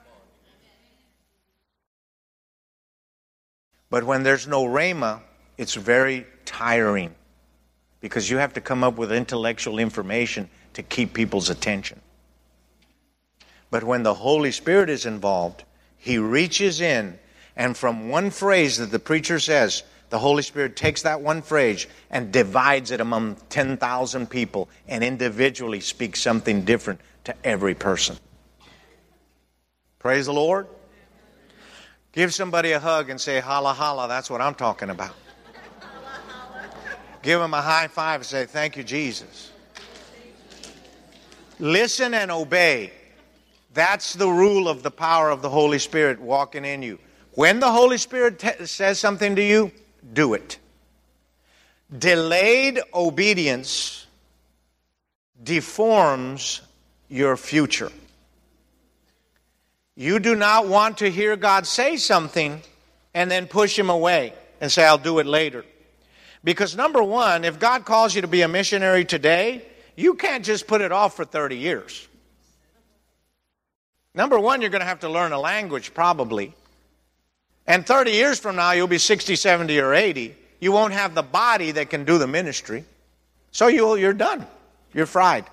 [SPEAKER 1] But when there's no rhema, it's very tiring. Because you have to come up with intellectual information to keep people's attention. But when the Holy Spirit is involved, He reaches in, and from one phrase that the preacher says, the Holy Spirit takes that one phrase and divides it among ten thousand people and individually speaks something different to every person. Praise the Lord. Give somebody a hug and say, holla, holla, that's what I'm talking about. Give them a high five and say, thank you, Jesus. Listen and obey. That's the rule of the power of the Holy Spirit walking in you. When the Holy Spirit t- says something to you, do it. Delayed obedience deforms your future. You do not want to hear God say something and then push Him away and say, I'll do it later. Because number one, if God calls you to be a missionary today, you can't just put it off for thirty years. Number one, you're going to have to learn a language probably. And thirty years from now, you'll be sixty, seventy, or eighty. You won't have the body that can do the ministry. So you'll, you're done. You're fried.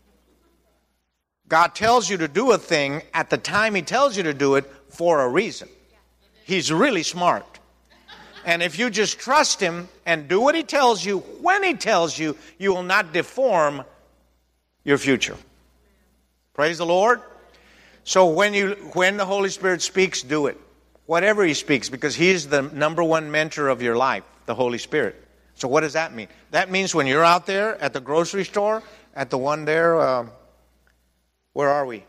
[SPEAKER 1] God tells you to do a thing at the time He tells you to do it for a reason. He's really smart. And if you just trust Him and do what He tells you, when He tells you, you will not deform your future. Praise the Lord. So when you when the Holy Spirit speaks, do it. Whatever He speaks, because He is the number one mentor of your life, the Holy Spirit. So what does that mean? That means when you're out there at the grocery store, at the one there, uh, where are we?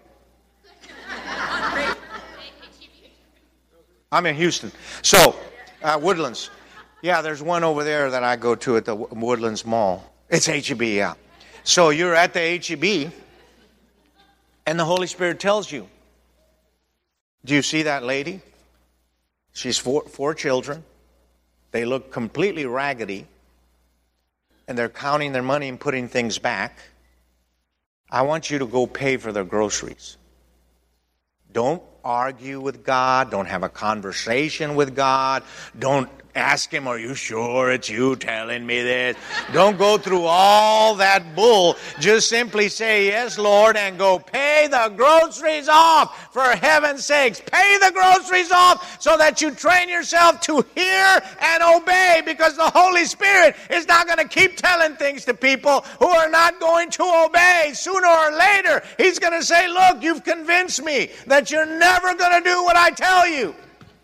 [SPEAKER 1] I'm in Houston. So... Uh, Woodlands. Yeah, there's one over there that I go to at the Woodlands Mall. It's H E B, yeah. So you're at the H E B, and the Holy Spirit tells you, do you see that lady? She's four, four children. They look completely raggedy, and they're counting their money and putting things back. I want you to go pay for their groceries. Don't argue with God. Don't have a conversation with God. Don't ask Him, are you sure it's you telling me this? Don't go through all that bull. Just simply say, yes, Lord, and go pay the groceries off. For heaven's sakes, pay the groceries off so that you train yourself to hear and obey, because the Holy Spirit is not going to keep telling things to people who are not going to obey. Sooner or later, He's going to say, look, you've convinced me that you're never going to do what I tell you.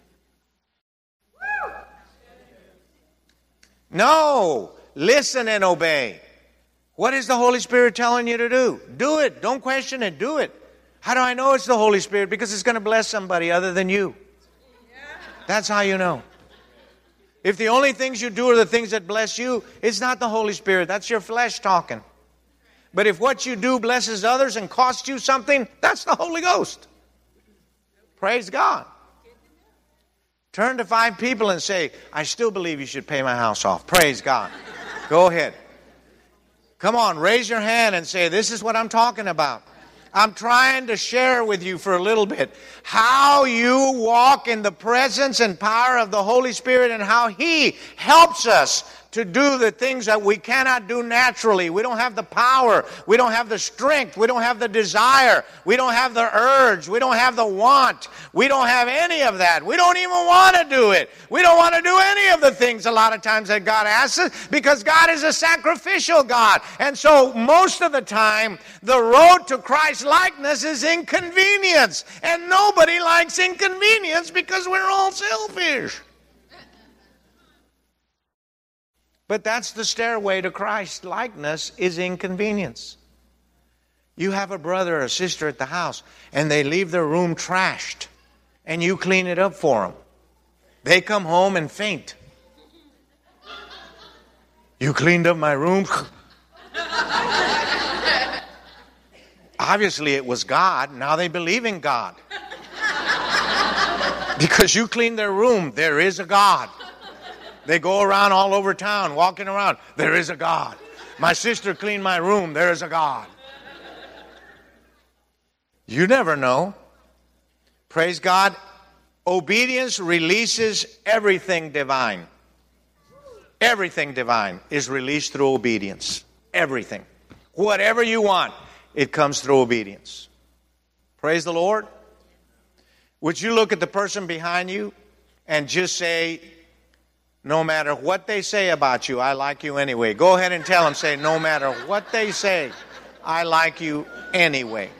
[SPEAKER 1] No, listen and obey. What is the Holy Spirit telling you to do? Do it. Don't question it. Do it. How do I know it's the Holy Spirit? Because it's going to bless somebody other than you. That's how you know. If the only things you do are the things that bless you, it's not the Holy Spirit. That's your flesh talking. But if what you do blesses others and costs you something, that's the Holy Ghost. Praise God. Turn to five people and say, I still believe you should pay my house off. Praise God. Go ahead. Come on, raise your hand and say, this is what I'm talking about. I'm trying to share with you for a little bit how you walk in the presence and power of the Holy Spirit and how He helps us to do the things that we cannot do naturally. We don't have the power. We don't have the strength. We don't have the desire. We don't have the urge. We don't have the want. We don't have any of that. We don't even want to do it. We don't want to do any of the things a lot of times that God asks us, because God is a sacrificial God. And so most of the time, the road to Christ likeness is inconvenience. And nobody likes inconvenience because we're all selfish. But that's the stairway to Christ likeness, is inconvenience. You have a brother or a sister at the house, and they leave their room trashed, and you clean it up for them. They come home and faint. You cleaned up my room? Obviously it was God. Now they believe in God. Because you cleaned their room, there is a God. They go around all over town, walking around. There is a God. My sister cleaned my room. There is a God. You never know. Praise God. Obedience releases everything divine. Everything divine is released through obedience. Everything. Whatever you want, it comes through obedience. Praise the Lord. Would you look at the person behind you and just say, no matter what they say about you, I like you anyway. Go ahead and tell them, say, no matter what they say, I like you anyway.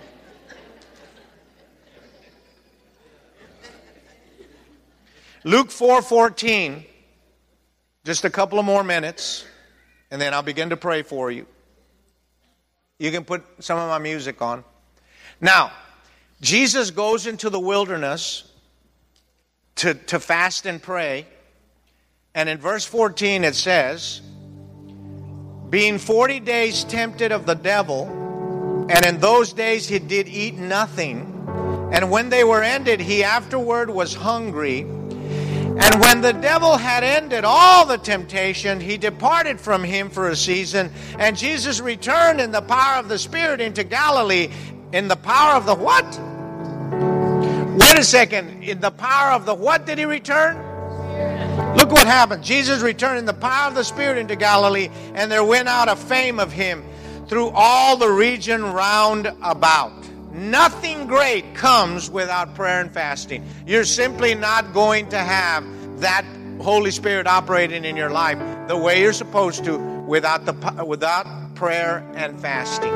[SPEAKER 1] Luke four fourteen, just a couple of more minutes, and then I'll begin to pray for you. You can put some of my music on. Now, Jesus goes into the wilderness to, to fast and pray. And in verse fourteen it says, being forty days tempted of the devil, and in those days he did eat nothing. And when they were ended, he afterward was hungry. And when the devil had ended all the temptation, he departed from him for a season. And Jesus returned in the power of the Spirit into Galilee. In the power of the what? Wait a second. In the power of the what did he return? Look what happened. Jesus returned in the power of the Spirit into Galilee, and there went out a fame of him through all the region round about. Nothing great comes without prayer and fasting. You're simply not going to have that Holy Spirit operating in your life the way you're supposed to without the without prayer and fasting.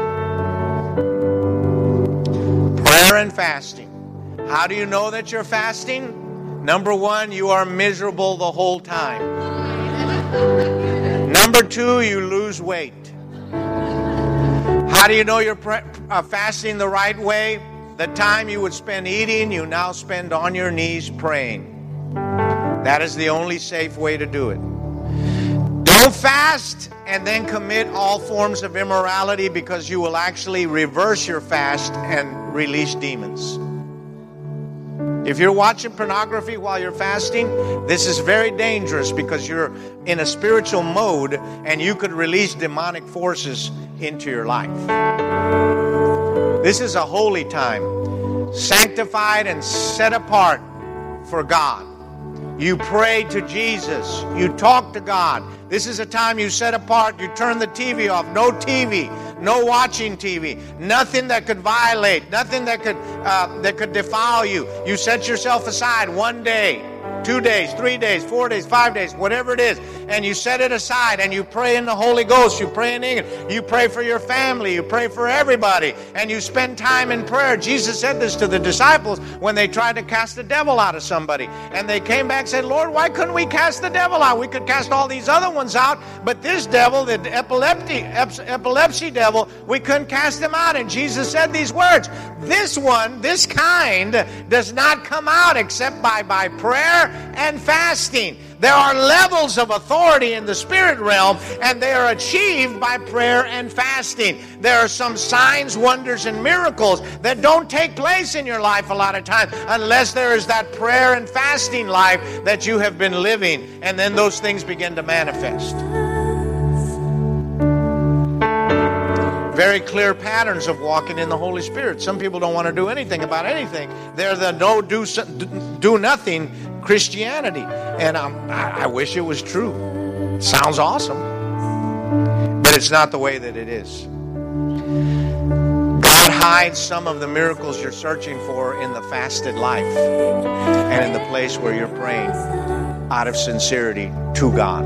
[SPEAKER 1] Prayer and fasting. How do you know that you're fasting? Number one, you are miserable the whole time. Number two, you lose weight. How do you know you're pre- uh, fasting the right way? The time you would spend eating, you now spend on your knees praying. That is the only safe way to do it. Don't fast and then commit all forms of immorality, because you will actually reverse your fast and release demons. If you're watching pornography while you're fasting, this is very dangerous, because you're in a spiritual mode and you could release demonic forces into your life. This is a holy time, sanctified and set apart for God. You pray to Jesus. You talk to God. This is a time you set apart. You turn the T V off. No T V. No watching T V. Nothing that could violate. Nothing that could uh, that could defile you. You set yourself aside one day, two days, three days, four days, five days, whatever it is, and you set it aside and you pray in the Holy Ghost. You pray in English. You pray for your family. You pray for everybody, and you spend time in prayer. Jesus said this to the disciples when they tried to cast the devil out of somebody, and they came back and said, Lord, why couldn't we cast the devil out? We could cast all these other ones out, but this devil, the epilepsy, epilepsy devil, we couldn't cast him out. And Jesus said these words, this one, this kind, does not come out except by, by prayer and fasting. There are levels of authority in the spirit realm, and they are achieved by prayer and fasting. There are some signs, wonders, and miracles that don't take place in your life a lot of times unless there is that prayer and fasting life that you have been living, and then those things begin to manifest. Very clear patterns of walking in the Holy Spirit. Some people don't want to do anything about anything. They're the no do do nothing Christianity, and um, I, I wish it was true. Sounds awesome, but it's not the way that it is. God hides some of the miracles you're searching for in the fasted life and in the place where you're praying out of sincerity to God.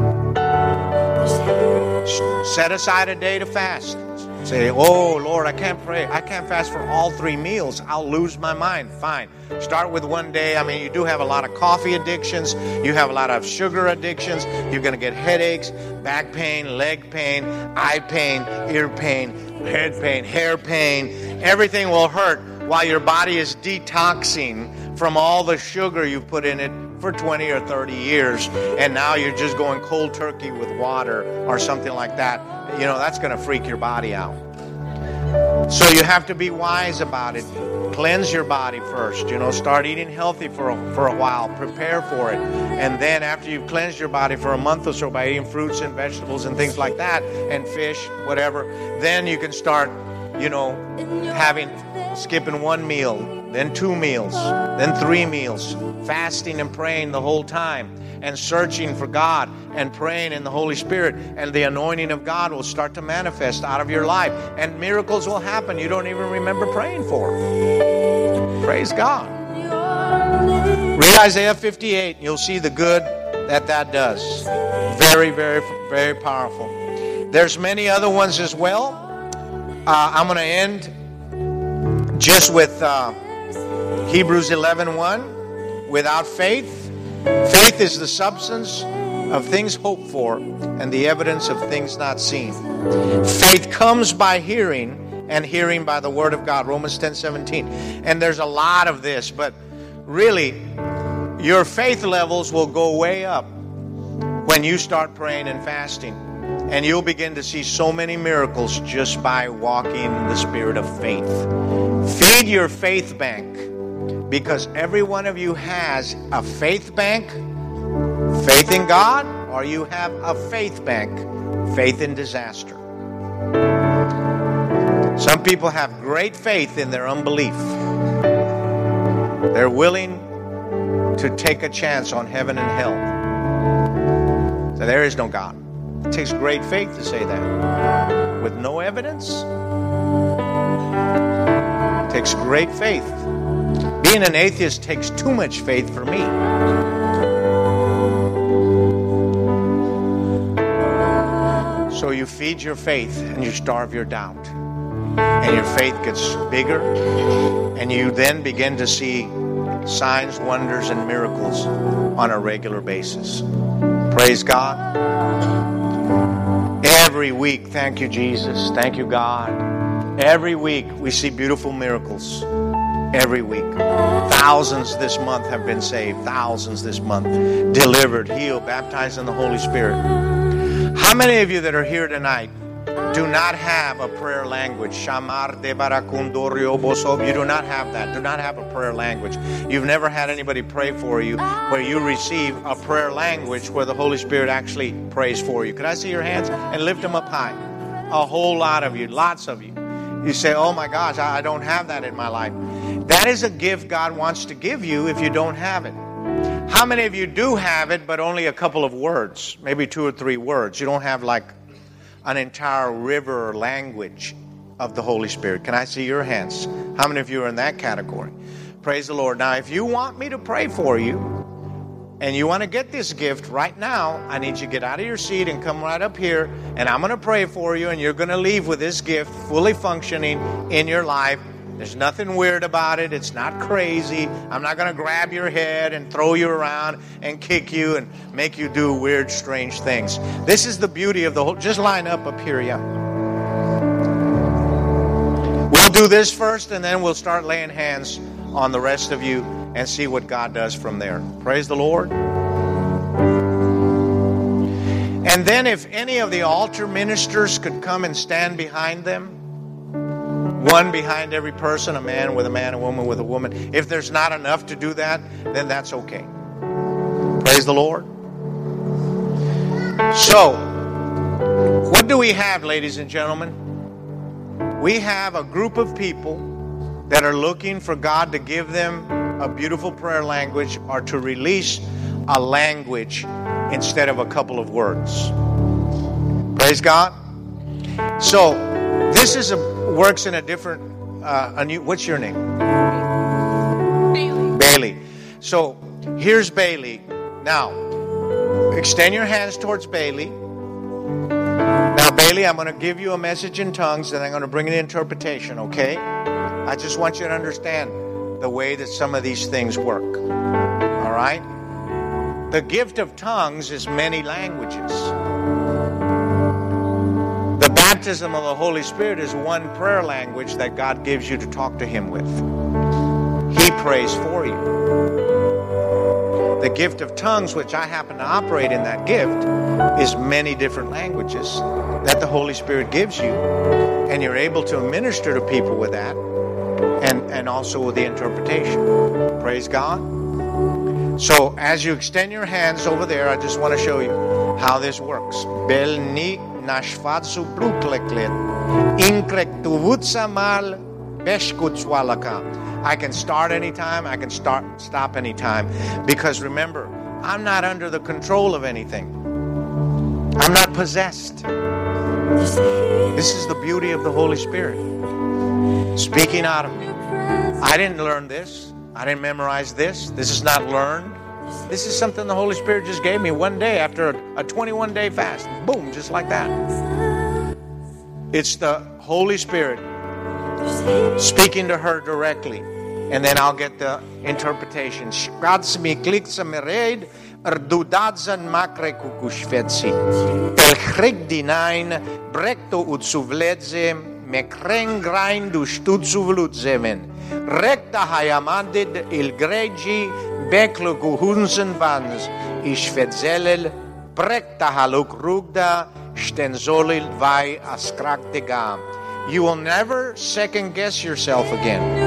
[SPEAKER 1] Set aside a day to fast. Say, oh, Lord, I can't pray. I can't fast for all three meals. I'll lose my mind. Fine. Start with one day. I mean, you do have a lot of coffee addictions. You have a lot of sugar addictions. You're going to get headaches, back pain, leg pain, eye pain, ear pain, head pain, hair pain. Everything will hurt while your body is detoxing from all the sugar you've put in it for twenty or thirty years. And now you're just going cold turkey with water or something like that. You know, that's going to freak your body out. So you have to be wise about it. Cleanse your body first. You know, start eating healthy for a, for a while. Prepare for it. And then after you've cleansed your body for a month or so by eating fruits and vegetables and things like that, and fish, whatever, then you can start, you know, having, skipping one meal, then two meals, then three meals, fasting and praying the whole time, and searching for God and praying in the Holy Spirit, and the anointing of God will start to manifest out of your life, and miracles will happen you don't even remember praying for. Praise God. Read Isaiah fifty-eight, and you'll see the good that that does. Very, very, very powerful. There's many other ones as well. Uh, I'm going to end just with uh, Hebrews eleven one. Without faith, faith is the substance of things hoped for and the evidence of things not seen. Faith comes by hearing, and hearing by the word of God. Romans ten seventeen. And there's a lot of this, but really, your faith levels will go way up when you start praying and fasting. And you'll begin to see so many miracles just by walking in the spirit of faith. Feed your faith bank, because every one of you has a faith bank, faith in God, or you have a faith bank, faith in disaster. Some people have great faith in their unbelief. They're willing to take a chance on heaven and hell. So there is no God. It takes great faith to say that. With no evidence, it takes great faith. Being an atheist takes too much faith for me. So you feed your faith and you starve your doubt. And your faith gets bigger, and you then begin to see signs, wonders, and miracles on a regular basis. Praise God. Every week, thank you, Jesus. Thank you, God. Every week we see beautiful miracles. Every week. Thousands this month have been saved. Thousands this month. Delivered, healed, baptized in the Holy Spirit. How many of you that are here tonight do not have a prayer language? Shamar de barakundorio bosob. You do not have that. Do not have a prayer language. You've never had anybody pray for you where you receive a prayer language where the Holy Spirit actually prays for you. Could I see your hands? And lift them up high. A whole lot of you. Lots of you. You say, oh my gosh, I don't have that in my life. That is a gift God wants to give you if you don't have it. How many of you do have it, but only a couple of words? Maybe two or three words. You don't have like an entire river or language of the Holy Spirit. Can I see your hands? How many of you are in that category? Praise the Lord. Now, if you want me to pray for you, and you want to get this gift right now, I need you to get out of your seat and come right up here, and I'm going to pray for you, and you're going to leave with this gift fully functioning in your life. There's nothing weird about it. It's not crazy. I'm not going to grab your head and throw you around and kick you and make you do weird, strange things. This is the beauty of the whole... Just line up up here, yeah. We'll do this first, and then we'll start laying hands on the rest of you and see what God does from there. Praise the Lord. And then if any of the altar ministers could come and stand behind them, one behind every person, a man with a man, a woman with a woman. If there's not enough to do that, then that's okay. Praise the Lord. So, what do we have, ladies and gentlemen? We have a group of people that are looking for God to give them a beautiful prayer language or to release a language instead of a couple of words. Praise God. So this is a works in a different. Uh, a new. What's your name?
[SPEAKER 2] Bailey.
[SPEAKER 1] Bailey. So here's Bailey. Now extend your hands towards Bailey. Now, Bailey, I'm going to give you a message in tongues, and I'm going to bring an interpretation. Okay? I just want you to understand the way that some of these things work. All right? The gift of tongues is many languages. The baptism of the Holy Spirit is one prayer language that God gives you to talk to Him with. He prays for you. The gift of tongues, which I happen to operate in that gift, is many different languages that the Holy Spirit gives you. And you're able to minister to people with that, and, and also with the interpretation. Praise God. So as you extend your hands over there, I just want to show you how this works. Belni nashvatsu brukleklet inkrektuvutsamal beshkutswalaka. I can start anytime, I can start stop anytime. Because remember, I'm not under the control of anything. I'm not possessed. This is the beauty of the Holy Spirit speaking out of me. I didn't learn this. I didn't memorize this. This is not learned. This is something the Holy Spirit just gave me one day after a twenty-one day fast. Boom, just like that. It's the Holy Spirit speaking to her directly. And then I'll get the interpretation. Shkadsmi kliksamered erdudadzan makre kukushvetsi. El chrigdinain brekto utsuvledze mekrengrain dustutsuvludzemen. Rekta hayamandid il gregi beklo kuhunsen vans ishvetzelel brekta haluk rugda stenzolil vai askraktegam. You will never second guess yourself again.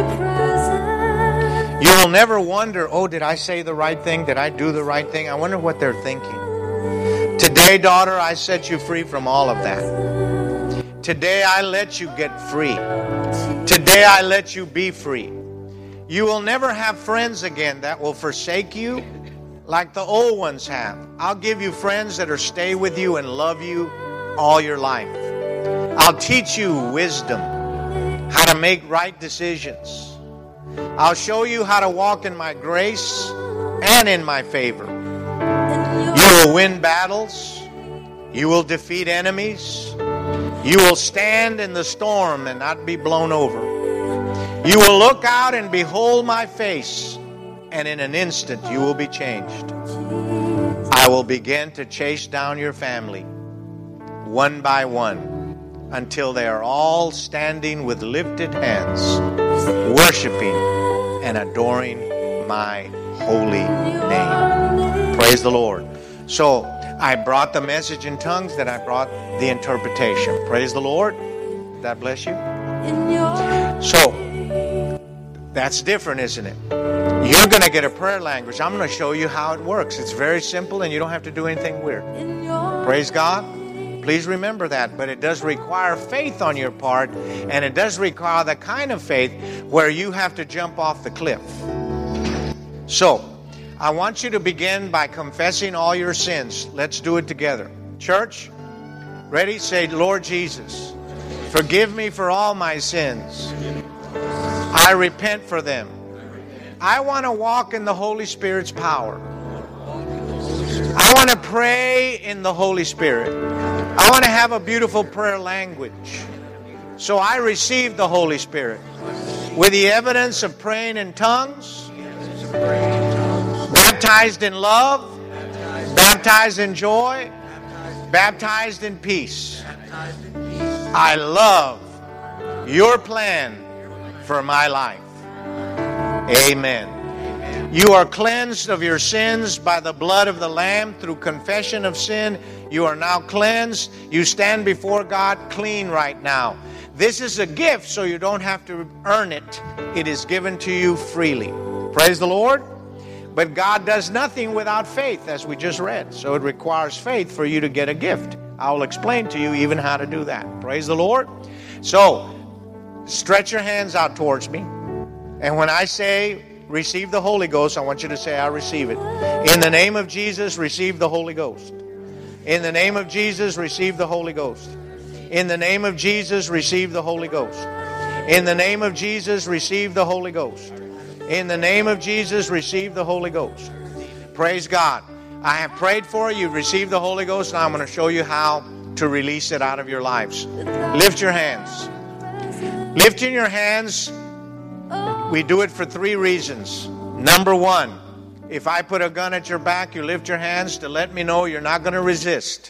[SPEAKER 1] You will never wonder, oh, did I say the right thing? Did I do the right thing? I wonder what they're thinking. Today, daughter, I set you free from all of that. Today, I let you get free. Today, I let you be free. You will never have friends again that will forsake you like the old ones have. I'll give you friends that are stay with you and love you all your life. I'll teach you wisdom, how to make right decisions. I'll show you how to walk in my grace and in my favor. You will win battles. You will defeat enemies. You will stand in the storm and not be blown over. You will look out and behold my face, and in an instant you will be changed. I will begin to chase down your family one by one, until they are all standing with lifted hands, worshiping and adoring my holy name. Praise the Lord. So I brought the message in tongues, then I brought the interpretation. Praise the Lord. God bless you. So that's different, isn't it? You're going to get a prayer language. I'm going to show you how it works. It's very simple, and you don't have to do anything weird. Praise God. Please remember that, but it does require faith on your part, and it does require the kind of faith where you have to jump off the cliff. So, I want you to begin by confessing all your sins. Let's do it together. Church, ready? Say, Lord Jesus, forgive me for all my sins. I repent for them. I want to walk in the Holy Spirit's power. I want to pray in the Holy Spirit. I want to have a beautiful prayer language. So I received the Holy Spirit with the evidence of praying in tongues, baptized in love, baptized in joy, baptized in peace. I love your plan for my life. Amen. You are cleansed of your sins by the blood of the Lamb through confession of sin. You are now cleansed. You stand before God clean right now. This is a gift, so you don't have to earn it. It is given to you freely. Praise the Lord. But God does nothing without faith, as we just read. So it requires faith for you to get a gift. I will explain to you even how to do that. Praise the Lord. So, stretch your hands out towards me. And when I say receive the Holy Ghost. I want you to say, I receive it. In the name of Jesus, receive the Holy Ghost. In the name of Jesus, receive the Holy Ghost. In the name of Jesus, receive the Holy Ghost. In the name of Jesus, receive the Holy Ghost. In the name of Jesus, receive the Holy Ghost. Praise God. I have prayed for you. You've received the Holy Ghost. Now I'm going to show you how to release it out of your lives. Lift your hands. Lifting your hands, we do it for three reasons. Number one, if I put a gun at your back, you lift your hands to let me know you're not going to resist.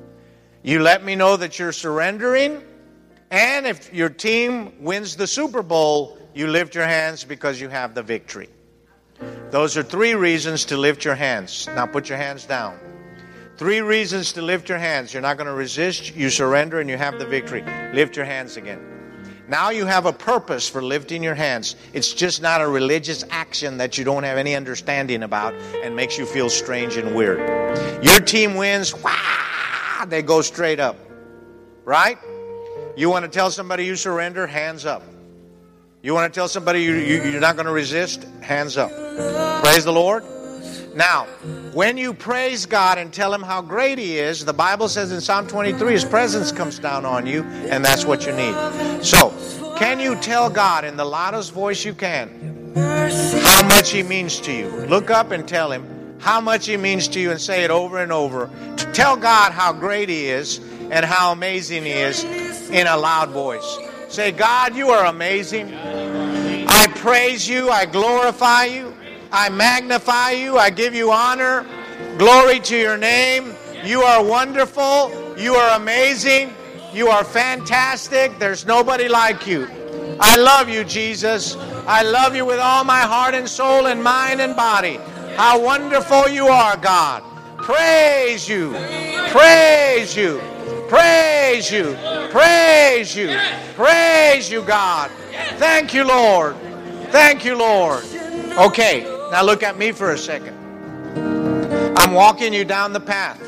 [SPEAKER 1] You let me know that you're surrendering. And if your team wins the Super Bowl, you lift your hands because you have the victory. Those are three reasons to lift your hands. Now put your hands down. Three reasons to lift your hands. You're not going to resist, you surrender, and you have the victory. Lift your hands again. Now you have a purpose for lifting your hands. It's just not a religious action that you don't have any understanding about and makes you feel strange and weird. Your team wins, wah, they go straight up. Right? You want to tell somebody you surrender, hands up. You want to tell somebody you, you, you're not going to resist, hands up. Praise the Lord. Now, when you praise God and tell Him how great He is, the Bible says in Psalm twenty-three, His presence comes down on you, and that's what you need. So, can you tell God in the loudest voice you can how much He means to you? Look up and tell Him how much He means to you and say it over and over. To tell God how great He is and how amazing He is in a loud voice. Say, God, you are amazing. I praise you. I glorify you. I magnify you. I give you honor. Glory to your name. You are wonderful. You are amazing. You are fantastic. There's nobody like you. I love you, Jesus. I love you with all my heart and soul and mind and body. How wonderful you are, God. Praise you. Praise you. Praise you. Praise you. Praise you, God. Thank you, Lord. Thank you, Lord. Okay, now look at me for a second. I'm walking you down the path.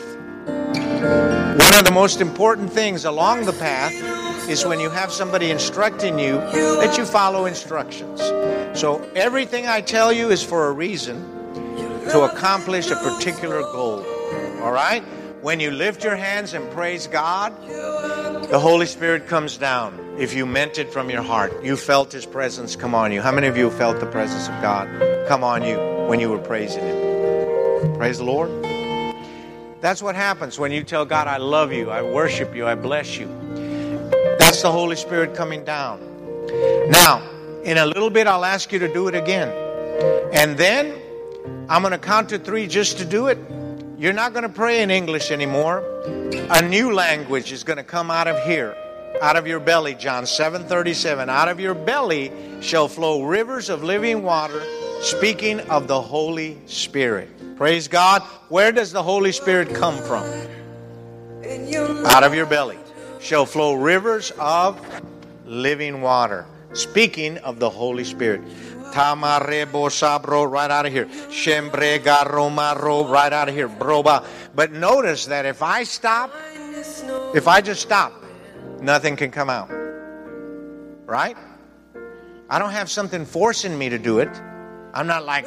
[SPEAKER 1] One of the most important things along the path is when you have somebody instructing you that you follow instructions. So everything I tell you is for a reason, to accomplish a particular goal. All right? When you lift your hands and praise God, the Holy Spirit comes down. If you meant it from your heart, you felt His presence come on you. How many of you felt the presence of God come on you when you were praising Him? Praise the Lord. That's what happens when you tell God, I love you, I worship you, I bless you. That's the Holy Spirit coming down. Now, in a little bit, I'll ask you to do it again. And then, I'm going to count to three just to do it. You're not going to pray in English anymore. A new language is going to come out of here, out of your belly. John seven thirty-seven. Out of your belly shall flow rivers of living water, speaking of the Holy Spirit. Praise God. Where does the Holy Spirit come from? Out of your belly shall flow rivers of living water, speaking of the Holy Spirit. Tamarebo sabro, right out of here. Shembrega romaro, right out of here. Broba. But notice that if I stop, if I just stop, nothing can come out. Right? I don't have something forcing me to do it. I'm not like,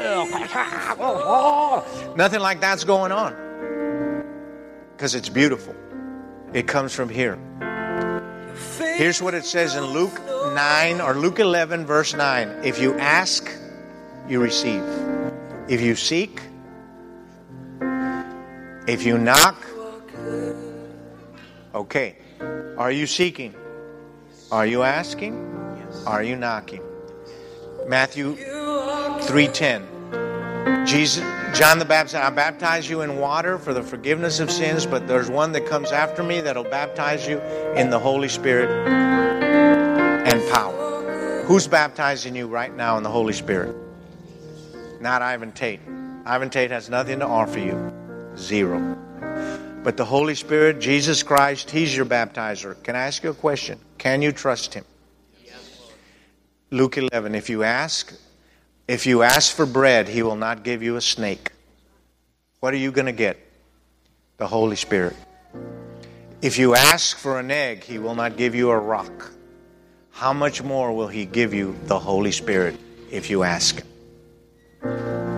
[SPEAKER 1] nothing like that's going on. Because it's beautiful. It comes from here. Here's what it says in Luke nine or Luke eleven verse nine. If you ask, you receive. If you seek, if you knock, okay. Are you seeking? Are you asking? Are you knocking? Matthew three ten. Jesus, John the Baptist, I baptize you in water for the forgiveness of sins, but there's one that comes after me that'll baptize you in the Holy Spirit and power. Who's baptizing you right now in the Holy Spirit? Not Ivan Tate. Ivan Tate has nothing to offer you. Zero. But the Holy Spirit, Jesus Christ, He's your baptizer. Can I ask you a question? Can you trust Him? Luke eleven, if you ask, if you ask for bread, He will not give you a snake. What are you going to get? The Holy Spirit. If you ask for an egg, He will not give you a rock. How much more will He give you the Holy Spirit if you ask Him?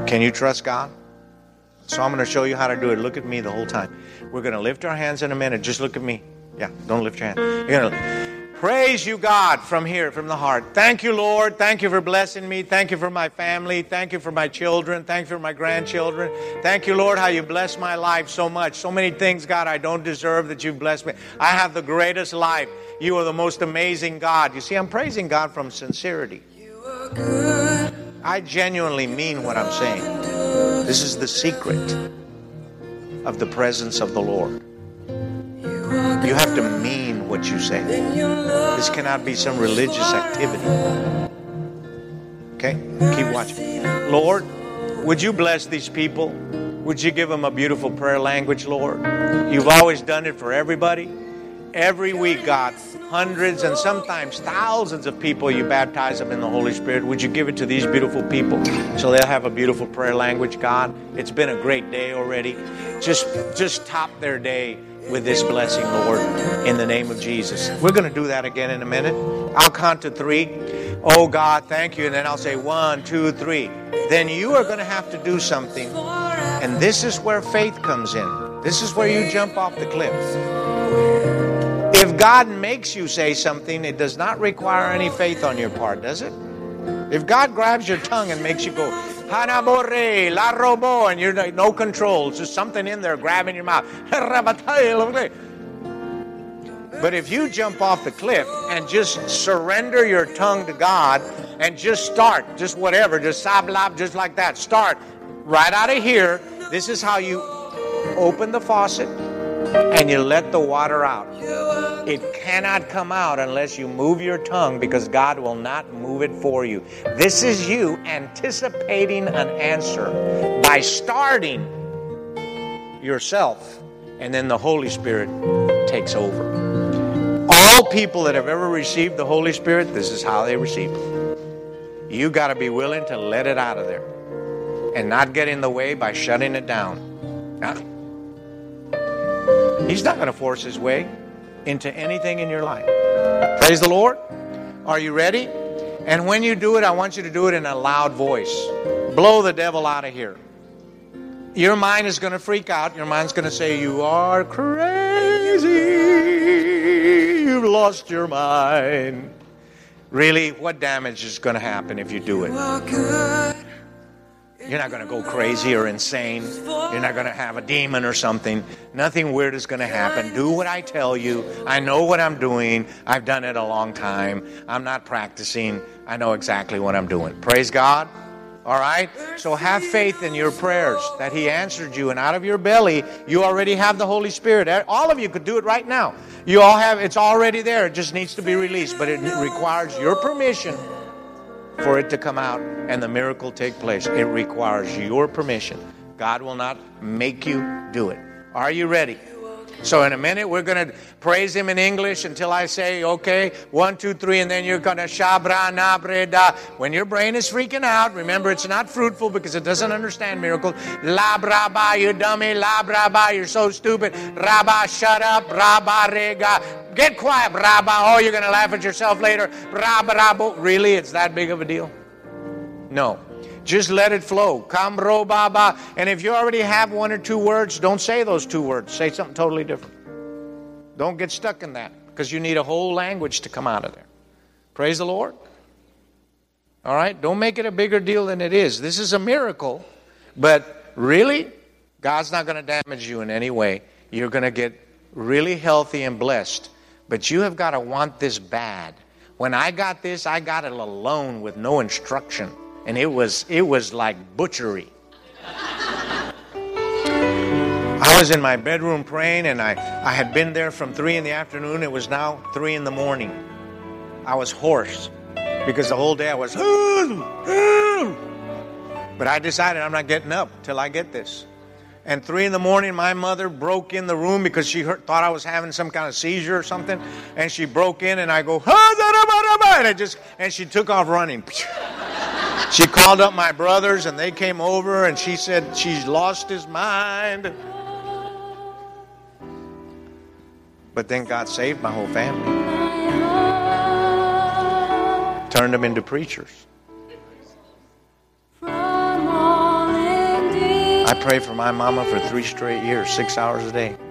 [SPEAKER 1] Can you trust God? So I'm going to show you how to do it. Look at me the whole time. We're going to lift our hands in a minute. Just look at me. Yeah, don't lift your hand. You're going to praise you, God, from here, from the heart. Thank you, Lord. Thank you for blessing me. Thank you for my family. Thank you for my children. Thank you for my grandchildren. Thank you, Lord, how you bless my life so much. So many things, God, I don't deserve that you've blessed me. I have the greatest life. You are the most amazing God. You see, I'm praising God from sincerity. I genuinely mean what I'm saying. This is the secret of the presence of the Lord. You have to mean what you say. This cannot be some religious activity. Okay? Keep watching. Lord, would you bless these people? Would you give them a beautiful prayer language, Lord? You've always done it for everybody. Every week, God, hundreds and sometimes thousands of people, you baptize them in the Holy Spirit. Would you give it to these beautiful people so they'll have a beautiful prayer language, God? It's been a great day already. Just, just top their day with this blessing, Lord, in the name of Jesus. We're going to do that again in a minute. I'll count to three. Oh, God, thank you. And then I'll say one, two, three. Then you are going to have to do something. And this is where faith comes in. This is where you jump off the cliff. If God makes you say something, it does not require any faith on your part, does it? If God grabs your tongue and makes you go, Hanabore, La Robo, and you're no control, it's just something in there grabbing your mouth. But if you jump off the cliff and just surrender your tongue to God and just start, just whatever, just sablab, just like that, start right out of here. This is how you open the faucet and you let the water out. It cannot come out unless you move your tongue, because God will not move it for you. This is you anticipating an answer by starting yourself, and then the Holy Spirit takes over. All people that have ever received the Holy Spirit, this is how they receive it. You got to be willing to let it out of there and not get in the way by shutting it down. Now, He's not going to force His way into anything in your life. Praise the Lord. Are you ready? And when you do it, I want you to do it in a loud voice. Blow the devil out of here. Your mind is going to freak out. Your mind's going to say, you are crazy. You've lost your mind. Really, what damage is going to happen if you do it? You're not going to go crazy or insane. You're not going to have a demon or something. Nothing weird is going to happen. Do what I tell you. I know what I'm doing. I've done it a long time. I'm not practicing. I know exactly what I'm doing. Praise God. All right? So have faith in your prayers that He answered you. And out of your belly, you already have the Holy Spirit. All of you could do it right now. You all have, it's already there. It just needs to be released. But it requires your permission for it to come out and the miracle take place. It requires your permission. God will not make you do it. Are you ready? So in a minute, we're going to praise Him in English until I say, okay, one, two, three, and then you're going to shabra na breda. When your brain is freaking out, remember it's not fruitful because it doesn't understand miracles. La braba, you dummy. La braba, you're so stupid. Rabba, shut up. Rabba, rega. Get quiet, braba. Oh, you're going to laugh at yourself later. Braba, rabo. Really? It's that big of a deal? No. Just let it flow. Kamro baba. And if you already have one or two words, don't say those two words. Say something totally different. Don't get stuck in that, because you need a whole language to come out of there. Praise the Lord. All right? Don't make it a bigger deal than it is. This is a miracle. But really, God's not going to damage you in any way. You're going to get really healthy and blessed. But you have got to want this bad. When I got this, I got it alone with no instruction. And it was it was like butchery. I was in my bedroom praying, and I, I had been there from three in the afternoon. It was now three in the morning. I was hoarse because the whole day I was, but I decided I'm not getting up till I get this. And three in the morning, my mother broke in the room because she heard, thought I was having some kind of seizure or something. And she broke in, and I go, and I just, and she took off running. She called up my brothers, and they came over, and she said she's lost his mind. But then God saved my whole family. Turned them into preachers. prayed for my mama for three straight years, six hours a day.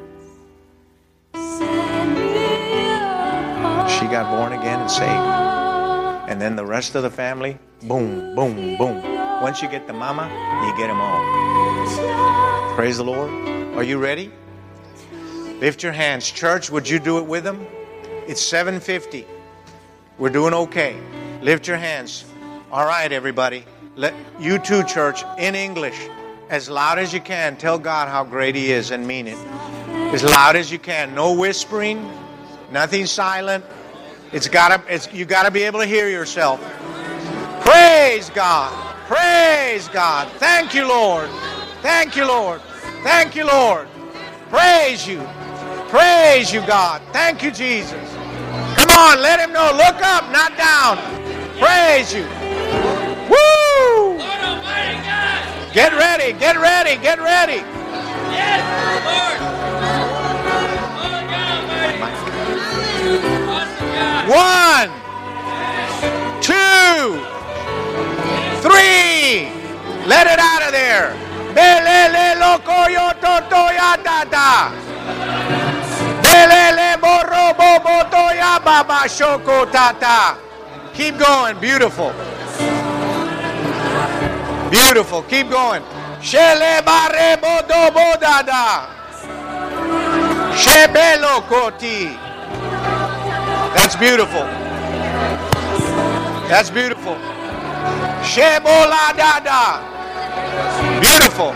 [SPEAKER 1] She got born again and saved. And then the rest of the family, boom, boom, boom. Once you get the mama, you get them all. Praise the Lord. Are you ready? Lift your hands. Church, would you do it with them? It's seven fifty. We're doing okay. Lift your hands. All right, everybody. Let you too, church, in English, as loud as you can, tell God how great He is and mean it. As loud as you can. No whispering, nothing silent. It's gotta, it's, you got to be able to hear yourself. Praise God. Praise God. Thank you, Lord. Thank you, Lord. Thank you, Lord. Praise you. Praise you, God. Thank you, Jesus. Come on, let Him know. Look up, not down. Praise you. Woo! Get ready, get ready, get ready.
[SPEAKER 2] Yes, Lord.
[SPEAKER 1] One, two, three. Let it out of there. Belele loco yo toto ya dada. Belele borro bobo toya baba shoko tata. Keep going. Beautiful. Beautiful. Keep going. Shele bare bodo bodada. Shebelo koti. That's beautiful. That's beautiful. Shebola dada. Beautiful.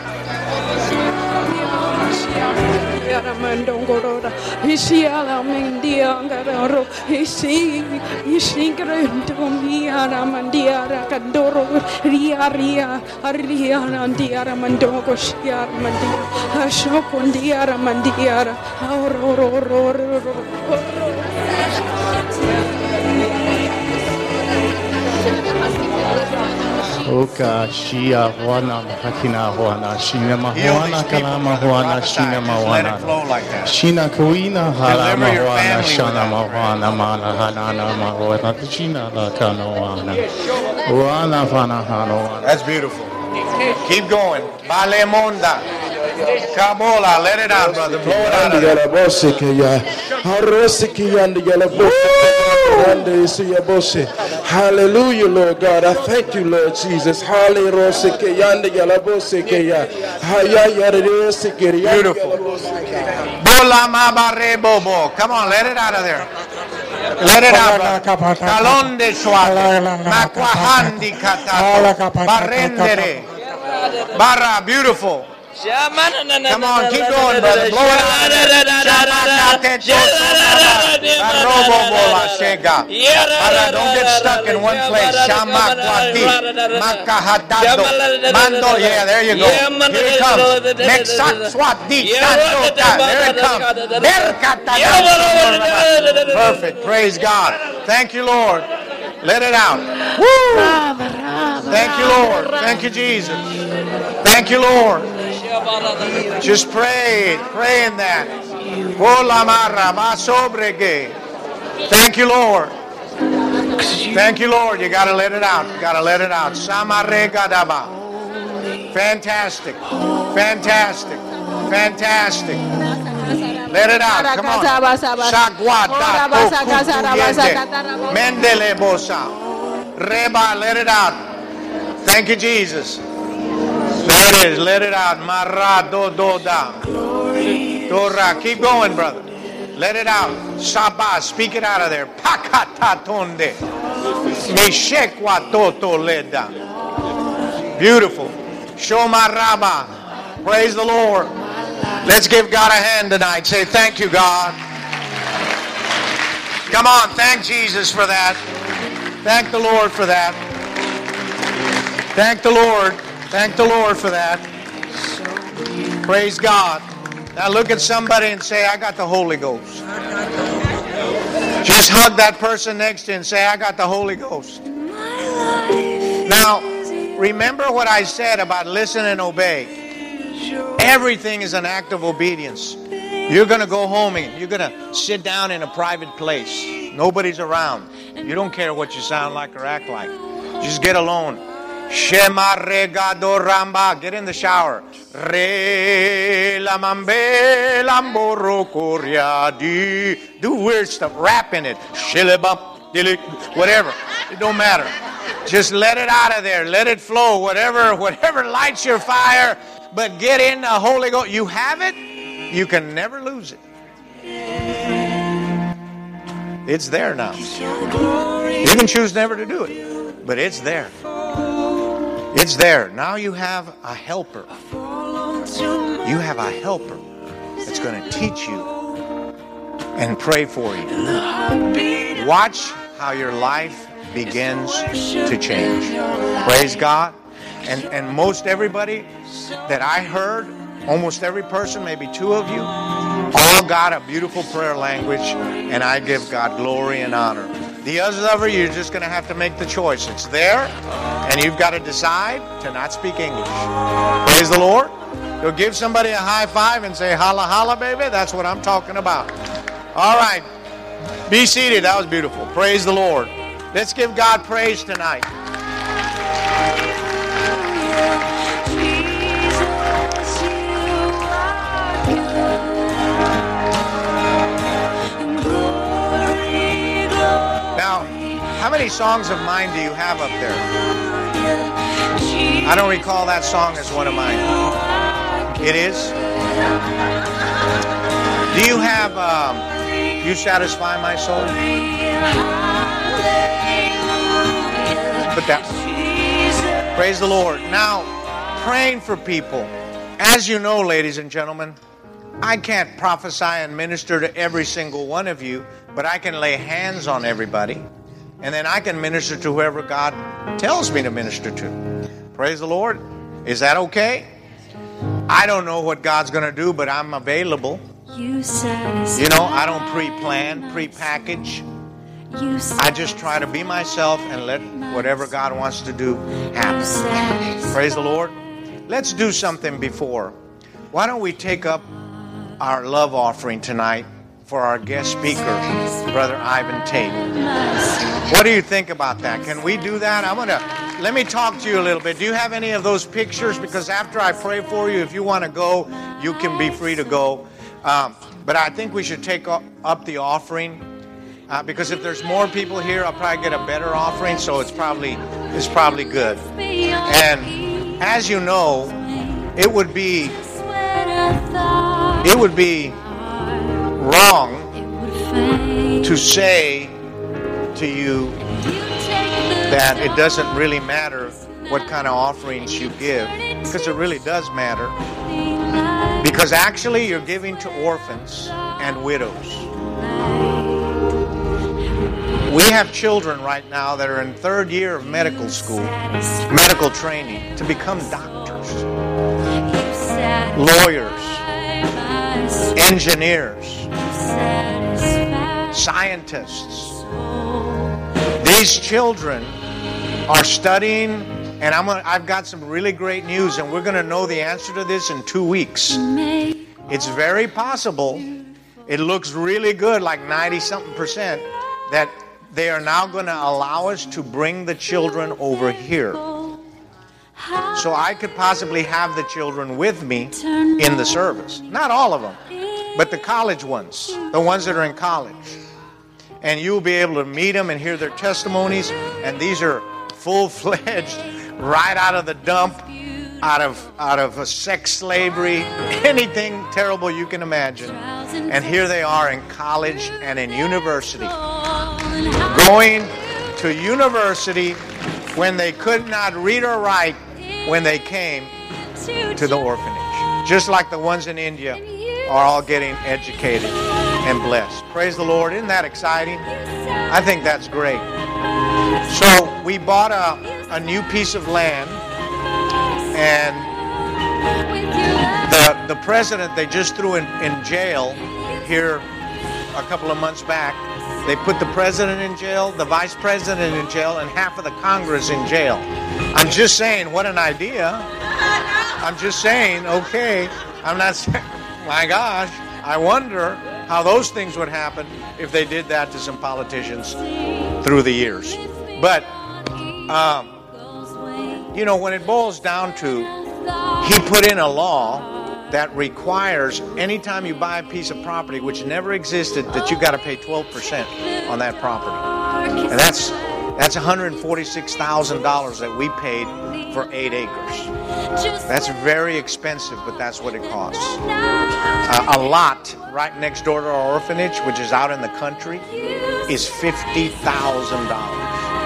[SPEAKER 3] Oka shia wana hakina wana shina mawana kalama wana shina mawana shina kuina hala mawana shana mawana mana hanana mawana shina la kanowana wana fana hano.
[SPEAKER 1] That's beautiful. Keep going. Bale monda. Kabola, let it out, brother. Blow it out of there.
[SPEAKER 4] Hallelujah, Lord God. I thank you, Lord Jesus.
[SPEAKER 1] Beautiful. Bola mabare bobo. Come on, let it out of there. Let it out. Kalonde swale. Makwahandi katato. Barrendere. Barra, beautiful. Come on, keep going, brother. Blow it out. Don't get stuck in one place. Mando, yeah, there you go. Here it comes. There it comes. Perfect. Praise God. Thank you, Lord. Let it out. Woo! Thank you, Lord. Thank you, Jesus. Thank you, Lord. Just pray, pray in that. Thank you, Lord. Thank you, Lord. You got to let it out. You got to let it out. Fantastic. Fantastic. Fantastic. Let it out. Come on. Mendele bosa. Reba, let it out. Thank you, Jesus. There it is. Let it out. Mara do do da. Dora. Keep going, brother. Let it out. Saba. Speak it out of there. Pakata tonde. Meshekwa toto leda. Beautiful. Shomaraba. Praise the Lord. Let's give God a hand tonight. Say thank you, God. Come on. Thank Jesus for that. Thank the Lord for that. Thank the Lord. Thank the Lord for that. Praise God. Now look at somebody and say, I got the Holy Ghost. Just hug that person next to you and say, I got the Holy Ghost. Now, remember what I said about listen and obey. Everything is an act of obedience. You're going to go home and you're going to sit down in a private place. Nobody's around. You don't care what you sound like or act like. Just get alone. Shema regado ramba. Get in the shower. Re la mambe lamboro di. Do weird stuff. Rap in it. Shilibum. Whatever. It don't matter. Just let it out of there. Let it flow. Whatever, whatever lights your fire. But get in the Holy Ghost. You have it. You can never lose it. It's there now. You can choose never to do it, but it's there. It's there. Now you have a helper. You have a helper that's going to teach you and pray for you. Watch how your life begins to change. Praise God. And, and most everybody that I heard, almost every person, maybe two of you, all got a beautiful prayer language, and I give God glory and honor. The others of you, you're just going to have to make the choice. It's there, and you've got to decide to not speak English. Praise the Lord. You'll give somebody a high five and say, holla, holla, baby. That's what I'm talking about. All right. Be seated. That was beautiful. Praise the Lord. Let's give God praise tonight. How many songs of mine do you have up there? I don't recall that song as one of mine. It is? Do you have um, You Satisfy My Soul? Put that. Praise the Lord. Now, praying for people. As you know, ladies and gentlemen, I can't prophesy and minister to every single one of you, but I can lay hands on everybody. And then I can minister to whoever God tells me to minister to. Praise the Lord. Is that okay? I don't know what God's going to do, but I'm available. You know, I don't pre-plan, pre-package. I just try to be myself and let whatever God wants to do happen. Praise the Lord. Let's do something before. Why don't we take up our love offering tonight for our guest speaker, Brother Ivan Tate. What do you think about that? Can we do that? I'm gonna let me talk to you a little bit. Do you have any of those pictures? Because after I pray for you, if you want to go, you can be free to go. Um, but I think we should take up, up the offering uh, because if there's more people here, I'll probably get a better offering. So it's probably it's probably good. And as you know, it would be it would be. wrong to say to you that it doesn't really matter what kind of offerings you give, because it really does matter, because actually you're giving to orphans and widows. We have children right now that are in third year of medical school, medical training, to become doctors, lawyers, engineers, scientists. These children are studying, and I'm gonna, I've got some really great news, and we're going to know the answer to this in two weeks. It's very possible, it looks really good, like ninety something percent, that they are now going to allow us to bring the children over here. So I could possibly have the children with me in the service. Not all of them, but the college ones, the ones that are in college. And you'll be able to meet them and hear their testimonies. And these are full-fledged, right out of the dump, out of out of a sex slavery, anything terrible you can imagine. And here they are in college and in university. Going to university when they could not read or write when they came to the orphanage. Just like the ones in India are all getting educated and blessed. Praise the Lord. Isn't that exciting? I think that's great. So we bought a, a new piece of land, and the, the president they just threw in, in jail here a couple of months back. They put the president in jail, the vice president in jail, and half of the Congress in jail. I'm just saying, what an idea. I'm just saying, okay. I'm not saying, my gosh, I wonder how those things would happen if they did that to some politicians through the years. But um, you know, when it boils down to, he put in a law that requires anytime you buy a piece of property, which never existed, that you got to pay twelve percent on that property. And that's that's one hundred forty-six thousand dollars that we paid for eight acres. That's very expensive, but that's what it costs. Uh, a lot right next door to our orphanage, which is out in the country, is fifty thousand dollars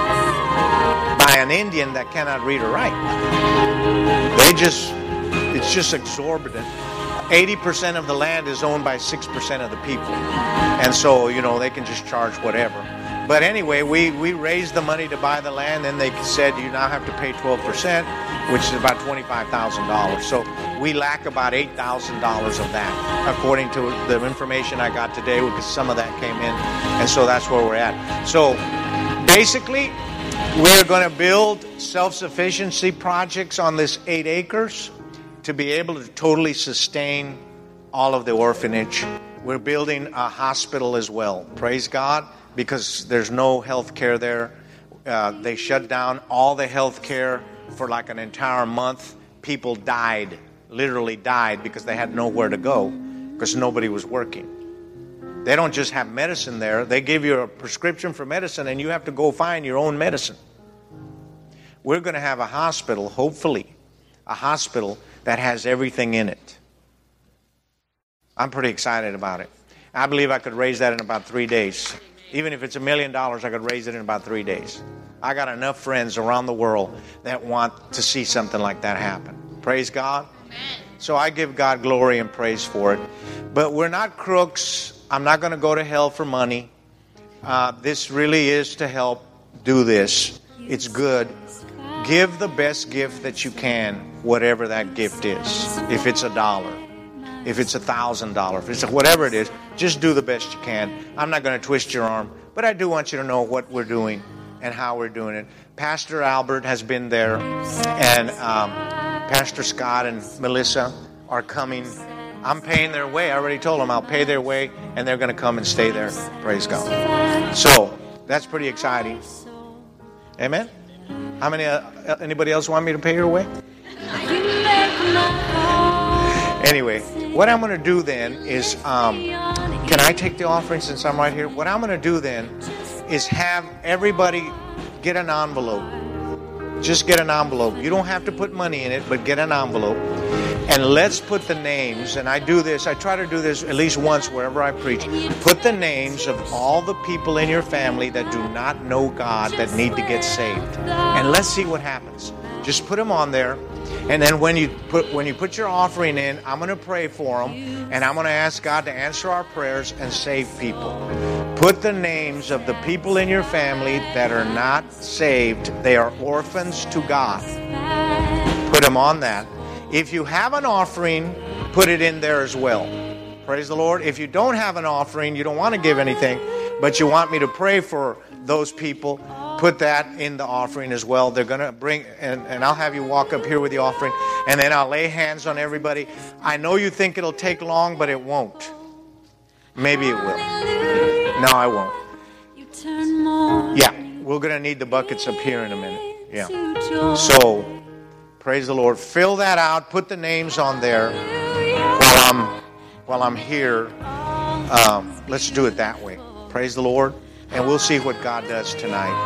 [SPEAKER 1] by an Indian that cannot read or write. They just, it's just exorbitant. eighty percent of the land is owned by six percent of the people. And so, you know, they can just charge whatever. But anyway, we, we raised the money to buy the land, and they said you now have to pay twelve percent, which is about twenty-five thousand dollars. So we lack about eight thousand dollars of that, according to the information I got today, because some of that came in. And so that's where we're at. So basically, we're going to build self-sufficiency projects on this eight acres to be able to totally sustain all of the orphanage. We're building a hospital as well. Praise God. Because there's no health care there. Uh, they shut down all the health care for like an entire month. People died, literally died, because they had nowhere to go because nobody was working. They don't just have medicine there. They give you a prescription for medicine and you have to go find your own medicine. We're going to have a hospital, hopefully, a hospital that has everything in it. I'm pretty excited about it. I believe I could raise that in about three days. Even if it's a million dollars, I could raise it in about three days. I got enough friends around the world that want to see something like that happen. Praise God. Amen. So I give God glory and praise for it. But we're not crooks. I'm not going to go to hell for money. Uh, this really is to help do this. It's good. Give the best gift that you can, whatever that gift is. If it's a dollar. If it's a thousand dollars, if it's a, whatever it is, just do the best you can. I'm not going to twist your arm, but I do want you to know what we're doing and how we're doing it. Pastor Albert has been there, and um, Pastor Scott and Melissa are coming. I'm paying their way. I already told them I'll pay their way, and they're going to come and stay there. Praise God. So that's pretty exciting. Amen. How many? Uh, anybody else want me to pay your way? Anyway, what I'm going to do then is, um, can I take the offering since I'm right here? What I'm going to do then is have everybody get an envelope. Just get an envelope. You don't have to put money in it, but get an envelope. And let's put the names, and I do this, I try to do this at least once wherever I preach. Put the names of all the people in your family that do not know God that need to get saved. And let's see what happens. Just put them on there. And then when you put when you put your offering in, I'm going to pray for them, and I'm going to ask God to answer our prayers and save people. Put the names of the people in your family that are not saved. They are orphans to God. Put them on that. If you have an offering, put it in there as well. Praise the Lord. If you don't have an offering, you don't want to give anything, but you want me to pray for those people, put that in the offering as well. They're going to bring, and, and I'll have you walk up here with the offering, and then I'll lay hands on everybody. I know you think it'll take long, but it won't. Maybe it will. No, I won't. Yeah, we're going to need the buckets up here in a minute. Yeah. So, praise the Lord. Fill that out. Put the names on there while I'm, while I'm here. Um, let's do it that way. Praise the Lord. And we'll see what God does tonight.